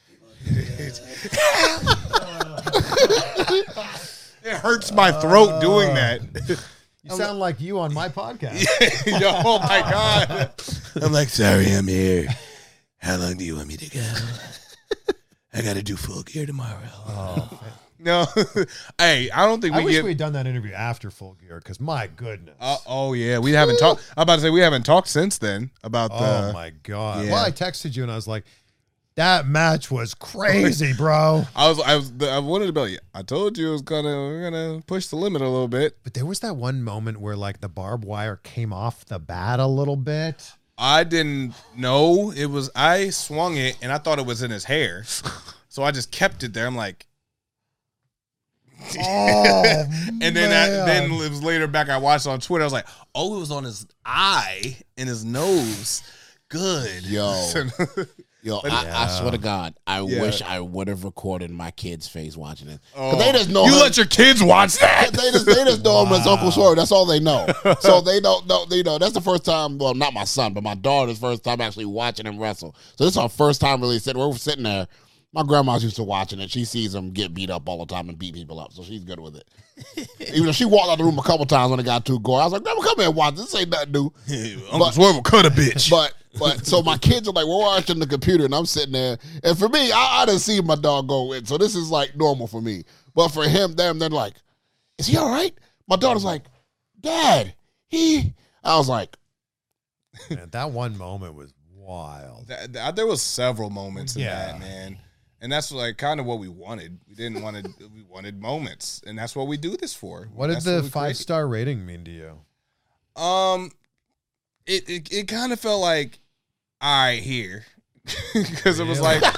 It hurts my throat doing that. You sound like you on my podcast. Yo, oh my God. I'm like, sorry, I'm here. How long do you want me to go? I got to do Full Gear tomorrow. No. Hey, I don't think I we wish get. we'd done that interview after Full Gear because my goodness. Uh, oh, yeah. We haven't talked. I'm about to say we haven't talked since then about the. oh my god. yeah. Well, I texted you and I was like, that match was crazy, bro. I was, I was, I wanted to be like, I told you it was gonna, we're gonna push the limit a little bit. But there was that one moment where like the barbed wire came off the bat a little bit. I didn't know it was. I swung it and I thought it was in his hair, so I just kept it there. I'm like, Oh, and then I, then man. it was later back. I watched it on Twitter. I was like, oh, it was on his eye and his nose. Good, Yo. Yo, I, I Yeah. swear to God, I Yeah. wish I would have recorded my kid's face watching it. Oh. Cause they just know you him- let your kids watch that. they just they just know him as Uncle Swerve. That's all they know. So they don't know. They know that's the first time. Well, not my son, but my daughter's first time actually watching him wrestle. So this is our first time really sitting. We're sitting there. My grandma's used to watching it. She sees him get beat up all the time and beat people up, so she's good with it. Even if she walked out the room a couple times when it got too gory, I was like, "Grandma, come here and watch. This ain't nothing new." Uncle But- Swerve will cut a bitch. But but so my kids are like, we're watching the computer, and I'm sitting there. And for me, I, I didn't see my dog go in, so this is like normal for me. But for him, them, they're like, "Is he all right?" My daughter's like, "Dad, he." I was like, Man, that one moment was wild. Th- th- there was several moments in Yeah. that, man, and that's like kind of what we wanted. We didn't want to. We wanted moments, and that's what we do this for. What did That's the we five create. star rating mean to you? Um, it it, it kind of felt like, all right, here, because it was Really? like,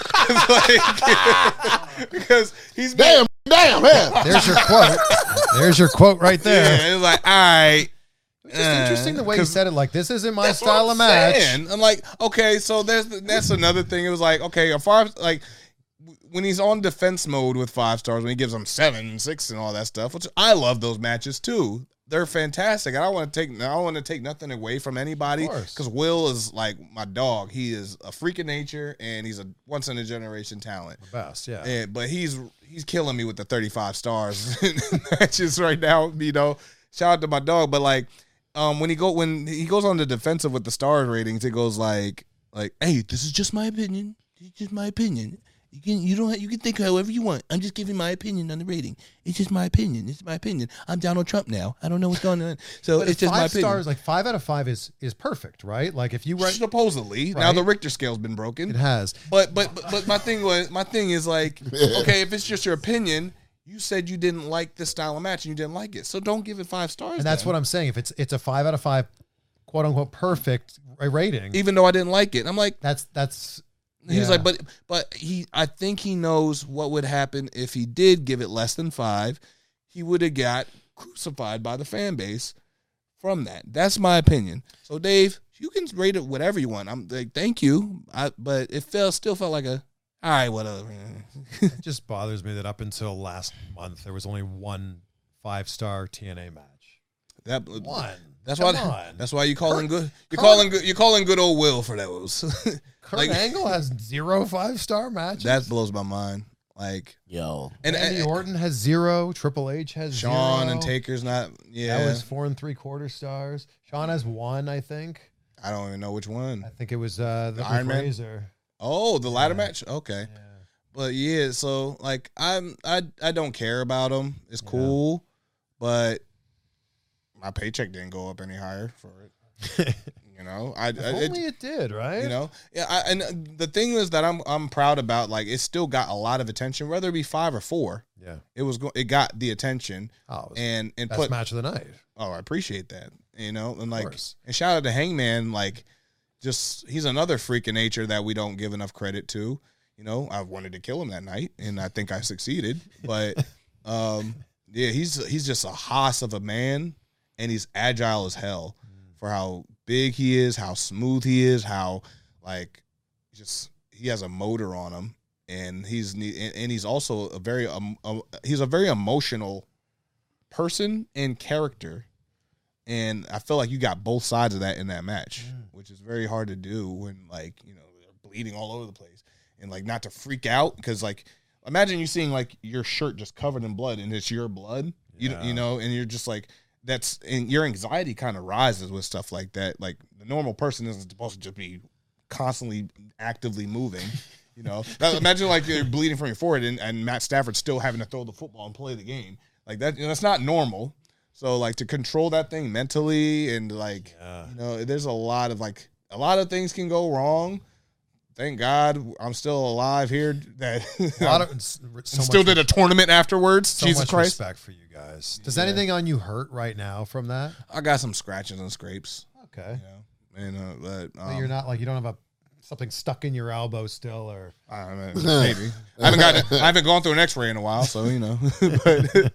like because he's been, "Damn, damn, man." There's your quote. There's your quote right there. yeah, it was like, all right. It's just interesting the way you Uh, 'cause said it. Like, this isn't my That's what style I'm of match. saying. I'm like, okay, so there's that's another thing. It was like, okay, a five like when he's on defense mode with five stars, when he gives them seven and six and all that stuff, which I love those matches too. They're fantastic. I don't want to take I don't want to take nothing away from anybody Of course. because Will is like my dog. He is a freak of nature and he's a once in a generation talent. Best, yeah. Yeah, but he's he's killing me with the thirty-five stars in matches right now. You know, shout out to my dog. But like, um, when he go when he goes on the defensive with the star ratings, it goes like like, hey, this is just my opinion. It's just my opinion. You can you don't you can think however you want. I'm just giving my opinion on the rating. It's just my opinion. It's my opinion. I'm Donald Trump now. I don't know what's going on. So But it's just five my opinion. stars, like five out of five is is perfect, right? Like if you write, Supposedly, now Right. the Richter scale's been broken. it has. But but but, but my thing was my thing is like, okay, if it's just your opinion, you said you didn't like this style of match and you didn't like it, so don't give it five stars. And that's then. what I'm saying. If it's it's a five out of five, quote unquote, perfect rating, Even though I didn't like it, I'm like, that's that's. he's yeah. like, but but he, I think he knows what would happen if he did give it less than five. He would have got crucified by the fan base from that. That's my opinion. So Dave, you can rate it whatever you want. I'm like, thank you, I, but it felt still felt like a. All right, whatever. It just bothers me that up until last month there was only one five star T N A match. That One. That's Come why. on. That's why you calling good. You're Kurt- calling good. You're calling good old Will for those. Kurt like, Angle has zero five star matches. that blows my mind. Like, Yo, and, Randy and Orton has zero. Triple H has Sean zero. and Taker's not. Yeah, That was four and three quarter stars. Sean has one, I think. I don't even know which one. I think it was uh, the Iron Man? Fraser. Oh, the ladder Yeah. match. Okay, Yeah. but yeah. So like, I'm I I don't care about them. It's cool, but my paycheck didn't go up any higher for it. You know, I, If I it, only it did, right? you know, yeah. I, and the thing is that I'm I'm proud about. Like, it still got a lot of attention, whether it be five or four. Yeah. It was go- it got the attention Oh, it was and and best put. match of the night. Oh, I appreciate that. You know, and like, course. and shout out to Hangman. Like, just he's another freak of nature that we don't give enough credit to. You know, I wanted to kill him that night, and I think I succeeded. But um, yeah, he's he's just a hoss of a man, and he's agile as hell for how big he is, how smooth he is, how like just he has a motor on him, and he's and he's also a very um, um he's a very emotional person and character. And I feel like you got both sides of that in that match, which is very hard to do when, like, you know, they're bleeding all over the place. And, like, not to freak out because, like, imagine you seeing, like, your shirt just covered in blood and it's your blood, you, Yeah. you know, and you're just like, that's, and your anxiety kind of rises with stuff like that. Like, the normal person isn't supposed to just be constantly actively moving, you know. Now, imagine, like, you're bleeding from your forehead and, and Matt Stafford's still having to throw the football and play the game. Like, that, you know, that's not normal. So, like, to control that thing mentally and, like, Yeah. you know, there's a lot of, like, a lot of things can go wrong. Thank God I'm still alive here. That A lot of so much, still did a tournament afterwards. so Jesus much Christ. respect for you guys. Does Yeah. anything on you hurt right now from that? I got some scratches and scrapes. Okay. You know, and, uh, but, um, But you're not like you don't have a something stuck in your elbow still, or I mean, maybe. I haven't got. I haven't gone through an X-ray in a while, so you know. But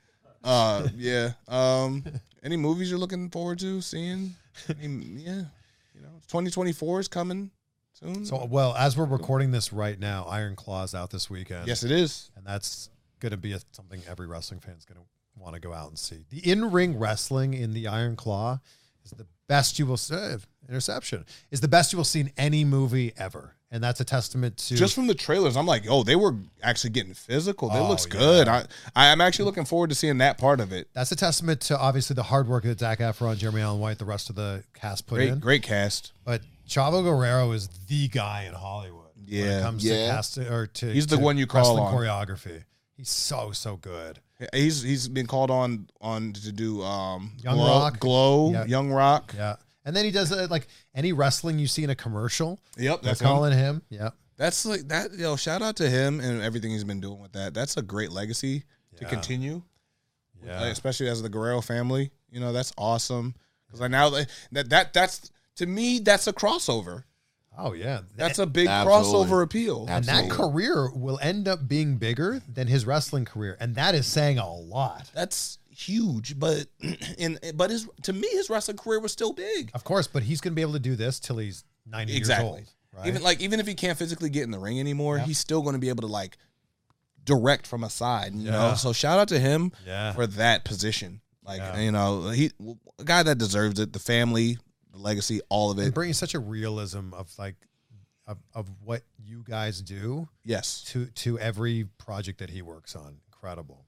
uh, yeah. Um, any movies you're looking forward to seeing? Any, yeah, you know, twenty twenty-four is coming soon. so. Well, as we're recording this right now, Iron Claw's out this weekend. yes, it is. and that's going to be a, something every wrestling fan is going to want to go out and see. The in-ring wrestling in the Iron Claw is the best you will see. Interception is the best you will see in any movie ever, and that's a testament to Just from the trailers, I'm like, oh, they were actually getting physical. It Oh, looks good. yeah. I, I'm actually looking forward to seeing that part of it. that's a testament to obviously the hard work that Zac Efron, Jeremy Allen White, the rest of the cast put Great, in. great cast. But Chavo Guerrero is the guy in Hollywood when Yeah. it comes Yeah. to cast or to He's the to one you call wrestling on. choreography. He's so so good. He's he's been called on on to do um Young Glow, Rock. Glow, Yeah. Young Rock. Yeah, and then he does uh, like any wrestling you see in a commercial. Yep, They're that's him. calling him. Yep. That's like that. Yo, shout out to him and everything he's been doing with that. That's a great legacy to Yeah. continue, Yeah. like, especially as the Guerrero family. You know, that's awesome because I now that that that's to me that's a crossover. Oh yeah, That's a big Absolutely. crossover appeal. and that Absolutely. career will end up being bigger than his wrestling career, and that is saying a lot. That's huge, but in but his to me his wrestling career was still big. Of course, but he's going to be able to do this till he's ninety Exactly. years old. Right? Even like even if he can't physically get in the ring anymore, Yeah. he's still going to be able to like direct from a side. You Yeah. know, so shout out to him Yeah. for that position. Like Yeah. you know, he a guy that deserves it. The family, the legacy, all of and it. bringing such a realism of like of, of what you guys do Yes, to to every project that he works on. Incredible.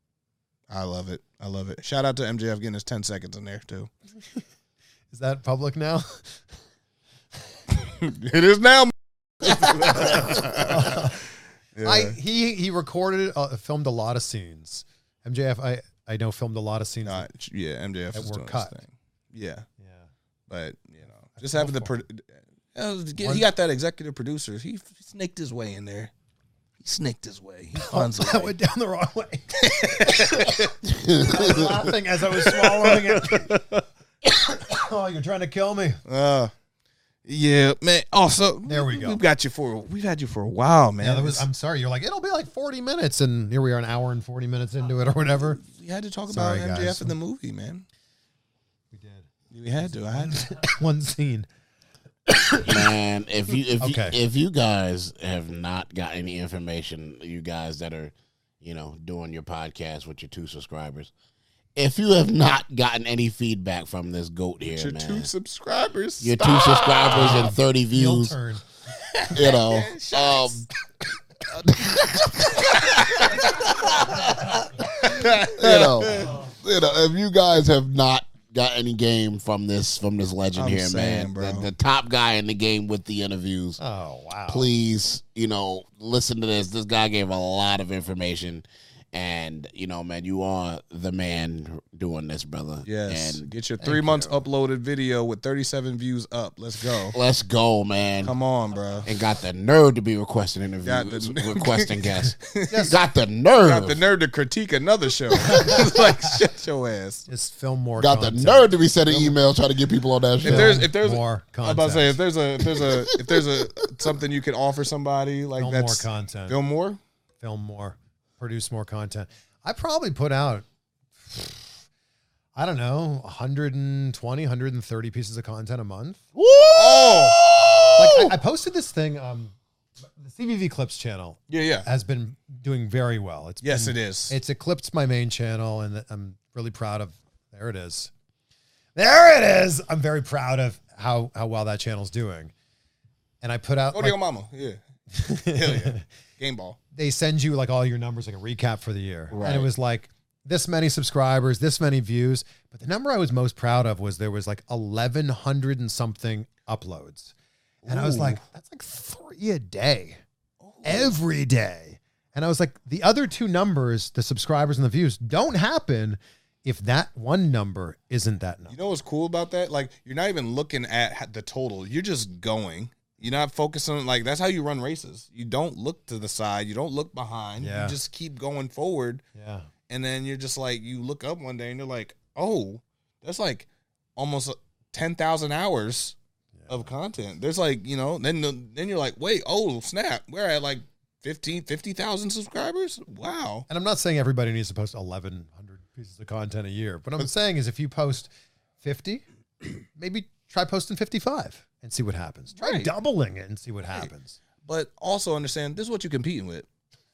I love it. I love it. Shout out to M J F getting his ten seconds in there too. Is that public now? It is now. Yeah. I he he recorded uh, filmed a lot of scenes. M J F I I know filmed a lot of scenes. Nah, yeah, M J F That is were doing cut. his thing. Yeah, yeah. but you know, just cool having the for pro- uh, get- One- he got that executive producer. He f- snaked his way in there. He snaked his way. He finds I a way. went down the wrong way. I was laughing as I was swallowing it. Oh, you're trying to kill me. Uh, yeah, man. Also, There we go. We've got you for. We've had you for a while, man. Yeah, that was. It's- I'm sorry. You're like it'll be like forty minutes, and here we are, an hour and forty minutes into it, or whatever. we had to talk Sorry, about M J F guys. in the movie, man. We did We had to. I had to. one scene. Man, if you if Okay. you, if you guys have not got any information, you guys that are, you know, doing your podcast with your two subscribers, if you have not gotten any feedback from this goat here, Your man, two subscribers. your Stop. two subscribers and thirty Heel views, turn. you know, um, you know, you know, if you guys have not got any game from this from this legend I'm here, saying, man, bro. The, the top guy in the game with the interviews. Oh wow! Please, you know, listen to this. This guy gave a lot of information, and you know, man, you are the man doing this, brother. Yes. and Get your three months uploaded video with thirty-seven views up. Let's go. let's go, man. Come on, bro. And got the nerve to be requesting interviews, Got the- requesting guests. Got the nerve. Got the nerve to critique another show. It's like, shut your ass. Just film more. Got the content. nerve to be sending emails trying to get people on that show. If there's if there's More I'm about to say if content. there's a if there's a if there's a something you can offer somebody like Film that's more content. film more. Film more. Produce more content. I probably put out, I don't know, one hundred twenty, one hundred thirty pieces of content a month. Oh, Like I, I posted this thing. Um, the C V V Clips channel yeah, yeah. has been doing very well. It's Yes, been, it is. It's eclipsed my main channel, and I'm really proud of. There it is. There it is. I'm very proud of how how well that channel's doing. And I put out. Oh, like, dear mama. Yeah. Hell yeah. Game ball. they send you like all your numbers, like a recap for the year. Right. And it was like this many subscribers, this many views. But the number I was most proud of was there was like eleven hundred and something uploads. And I was Ooh. like, that's like three a day, every day. And I was like, the other two numbers, the subscribers and the views, don't happen if that one number isn't that number. You know what's cool about that? Like, you're not even looking at the total. You're just going. You're not focusing on, like, that's how you run races. You don't look to the side. You don't look behind. Yeah. You just keep going forward. Yeah. And then you're just like, you look up one day and you're like, oh, that's like almost ten thousand hours of content. There's like, you know, then then you're like, wait, oh, snap. We're at like fifteen, fifty thousand subscribers? Wow. And I'm not saying everybody needs to post eleven hundred pieces of content a year. But what I'm saying is if you post fifty, maybe try posting fifty-five and see what happens. Try Right. doubling it and see what happens. But also understand, this is what you're competing with.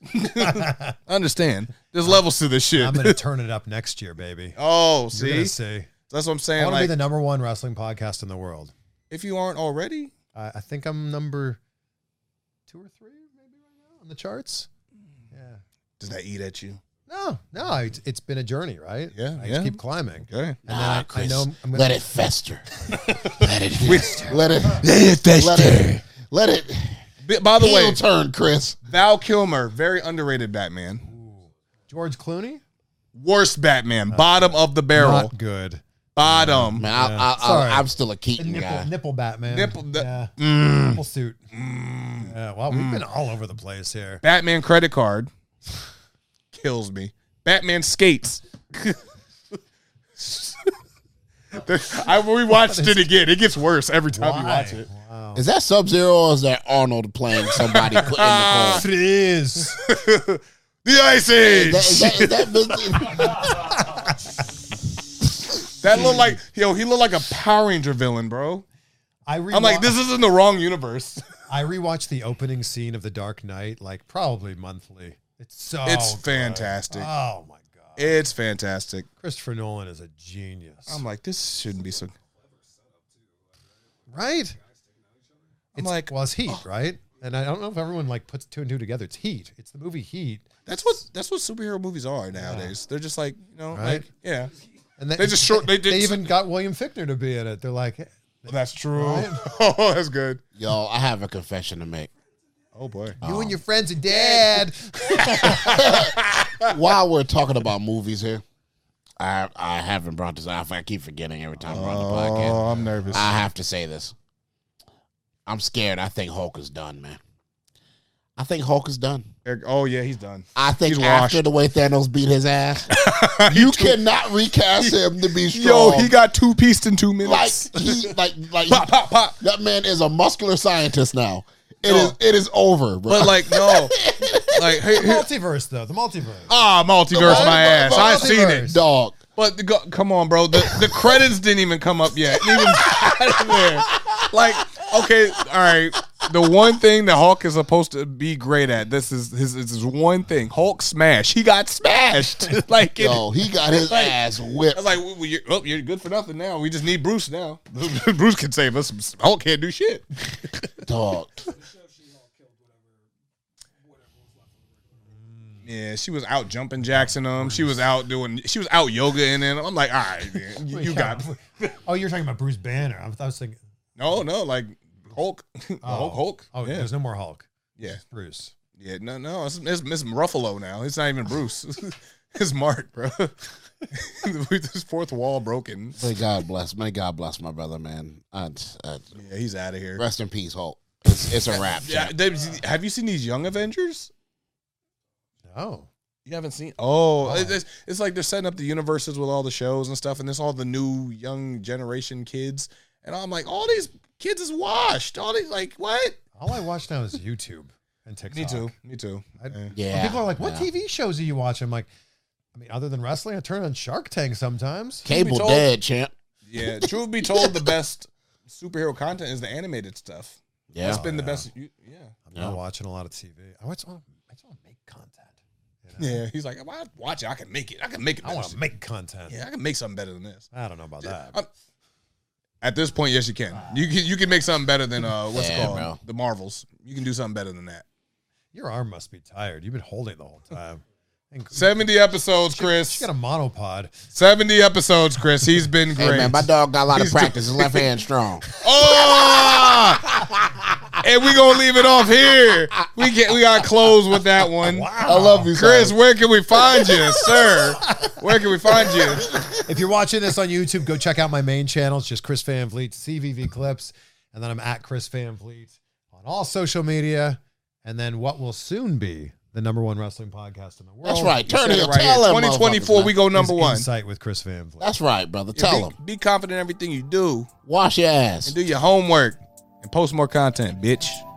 Understand. There's levels to this shit. I'm going to turn it up next year, baby. oh, You're see? going to see. That's what I'm I saying. want to Like, be the number one wrestling podcast in the world. if you aren't already, I, I think I'm number two or three maybe right now on the charts. Yeah. does that eat at you? No, no, it's, it's been a journey, right? Yeah, I yeah. just keep climbing. Okay. And then Nah, I, I Chris, know I'm, I'm let gonna, it fester. let it fester. Let it. Let it fester. Let it. Let it. Bi- By the Heel way, turn, Chris. Val Kilmer, very underrated Batman. George Clooney? Worst Batman. Bottom of the barrel. Not good. Bottom. Man, I, Yeah. I, Sorry. I, I'm still a The Keaton nipple, guy. nipple Batman. Nipple- the- yeah. Mm. Nipple suit. Yeah, well, we've been all over the place here. Batman credit card. Kills me. Batman skates. I rewatched it again. It gets worse every time you watch it. Wow. Is that Sub Zero or is that Arnold playing somebody in the cold? It is. The Ice Age. Is that, is that, is that, That looked like, yo, he looked like a Power Ranger villain, bro. I re- I'm like, this is in the wrong universe. I rewatch the opening scene of The Dark Knight like probably monthly. It's so It's good. fantastic. Oh my god. It's fantastic. Christopher Nolan is a genius. I'm like, this shouldn't be so. right? I'm It's like, well, it's Heat, right? And I don't know if everyone like puts two and two together. It's Heat. It's the movie Heat. that's what that's what superhero movies are nowadays. They're just like, you know, Right? like, yeah. And they, They just short- they did- even got William Fichtner to be in it. They're like, That's true. Right? Oh, that's good. yo, I have a confession to make. Oh boy. you and your friends are dead. While we're talking about movies here, I I haven't brought this up. I keep forgetting every time we're on the podcast. Oh, I'm nervous. I have to say this. I'm scared. I think Hulk is done, man. I think Hulk is done. Eric- oh yeah, he's done. I think He's after washed. the way Thanos beat his ass, you cannot recast him to be strong. Yo, he got two pieced in two like minutes. he like like pop, pop, pop. that man is a muscular scientist now. It Yo. is it is over, bro. But like, no, like, here, The here, multiverse, though. The multiverse. ah, multiverse, The my ass. multiverse. I seen it. dog. But the, go, come on, bro. The the credits didn't even come up yet. Didn't even out of there. Like, okay, all right. the one thing that Hulk is supposed to be great at. This is his. This is one thing. Hulk smash. He got smashed. like it, Yo, he got his like, ass whipped. I was like, well, you're, oh, you're good for nothing now. We just need Bruce now. Bruce can save us. Hulk can't do shit. Dog. Yeah, she was out jumping jacks in them. She was out doing. She was out yoga in them. I'm like, all right, man, you, you got. Oh, you're talking about Bruce Banner. I was, I was thinking. No, no, like Hulk. Oh, Hulk. Hulk. Oh, yeah. there's no more Hulk. Yeah. It's Bruce. Yeah, no, no, it's, it's Miss Ruffalo now. It's not even Bruce. It's Mark, bro. This fourth wall broken. May God bless. May God bless my brother, man. I, I, Yeah, he's out of here. rest in peace, Hulk. It's, it's a wrap. Yeah, champ. they- have you seen these Young Avengers? Oh. You haven't seen? Oh, it's- It's, it's like they're setting up the universes with all the shows and stuff, and there's all the new young generation kids, and I'm like, all these kids is washed. All these, like, what? All I watch now is YouTube and TikTok. Me too. Me too. I- Yeah. When Yeah. people are like, what yeah. T V shows are you watching? I'm like, I mean, other than wrestling, I turn on Shark Tank sometimes. Cable told- dead, champ. Yeah, truth be told, the best superhero content is the animated stuff. Yeah. That's been the yeah. best. you- Yeah. I'm Yeah. not watching a lot of T V. I just want I just want to make content. you know? Yeah. He's like, well, I watch it. I can make it. I can make it. I better. want to make content. Yeah, I can make something better than this. I don't know about that. I'm- At this point, yes, you can. You can you can make something better than uh what's it Yeah, called? bro. The Marvels. You can do something better than that. Your arm must be tired. You've been holding it the whole time. And Seventy episodes, Chris. she got a monopod. Seventy episodes, Chris. He's been Hey, great. man, my dog got a lot He's of practice. His left hand strong. Oh! And we gonna leave it off here. We get we gotta close with that one. I love you, Chris, son. where can we find you, sir? Where can we find you? If you're watching this on YouTube, go check out my main channel. It's just Chris Van Vliet, C V V Clips. And then I'm at Chris Van Vliet on all social media. And then what will soon be the number one wrestling podcast in the world. That's right. Turn Said here. it right Tell here. him. twenty twenty-four, we go is number one. Insight with Chris Van Vliet. That's right, brother. Yeah, Tell be, him. be confident in everything you do Wash your ass. and do your homework and post more content, bitch.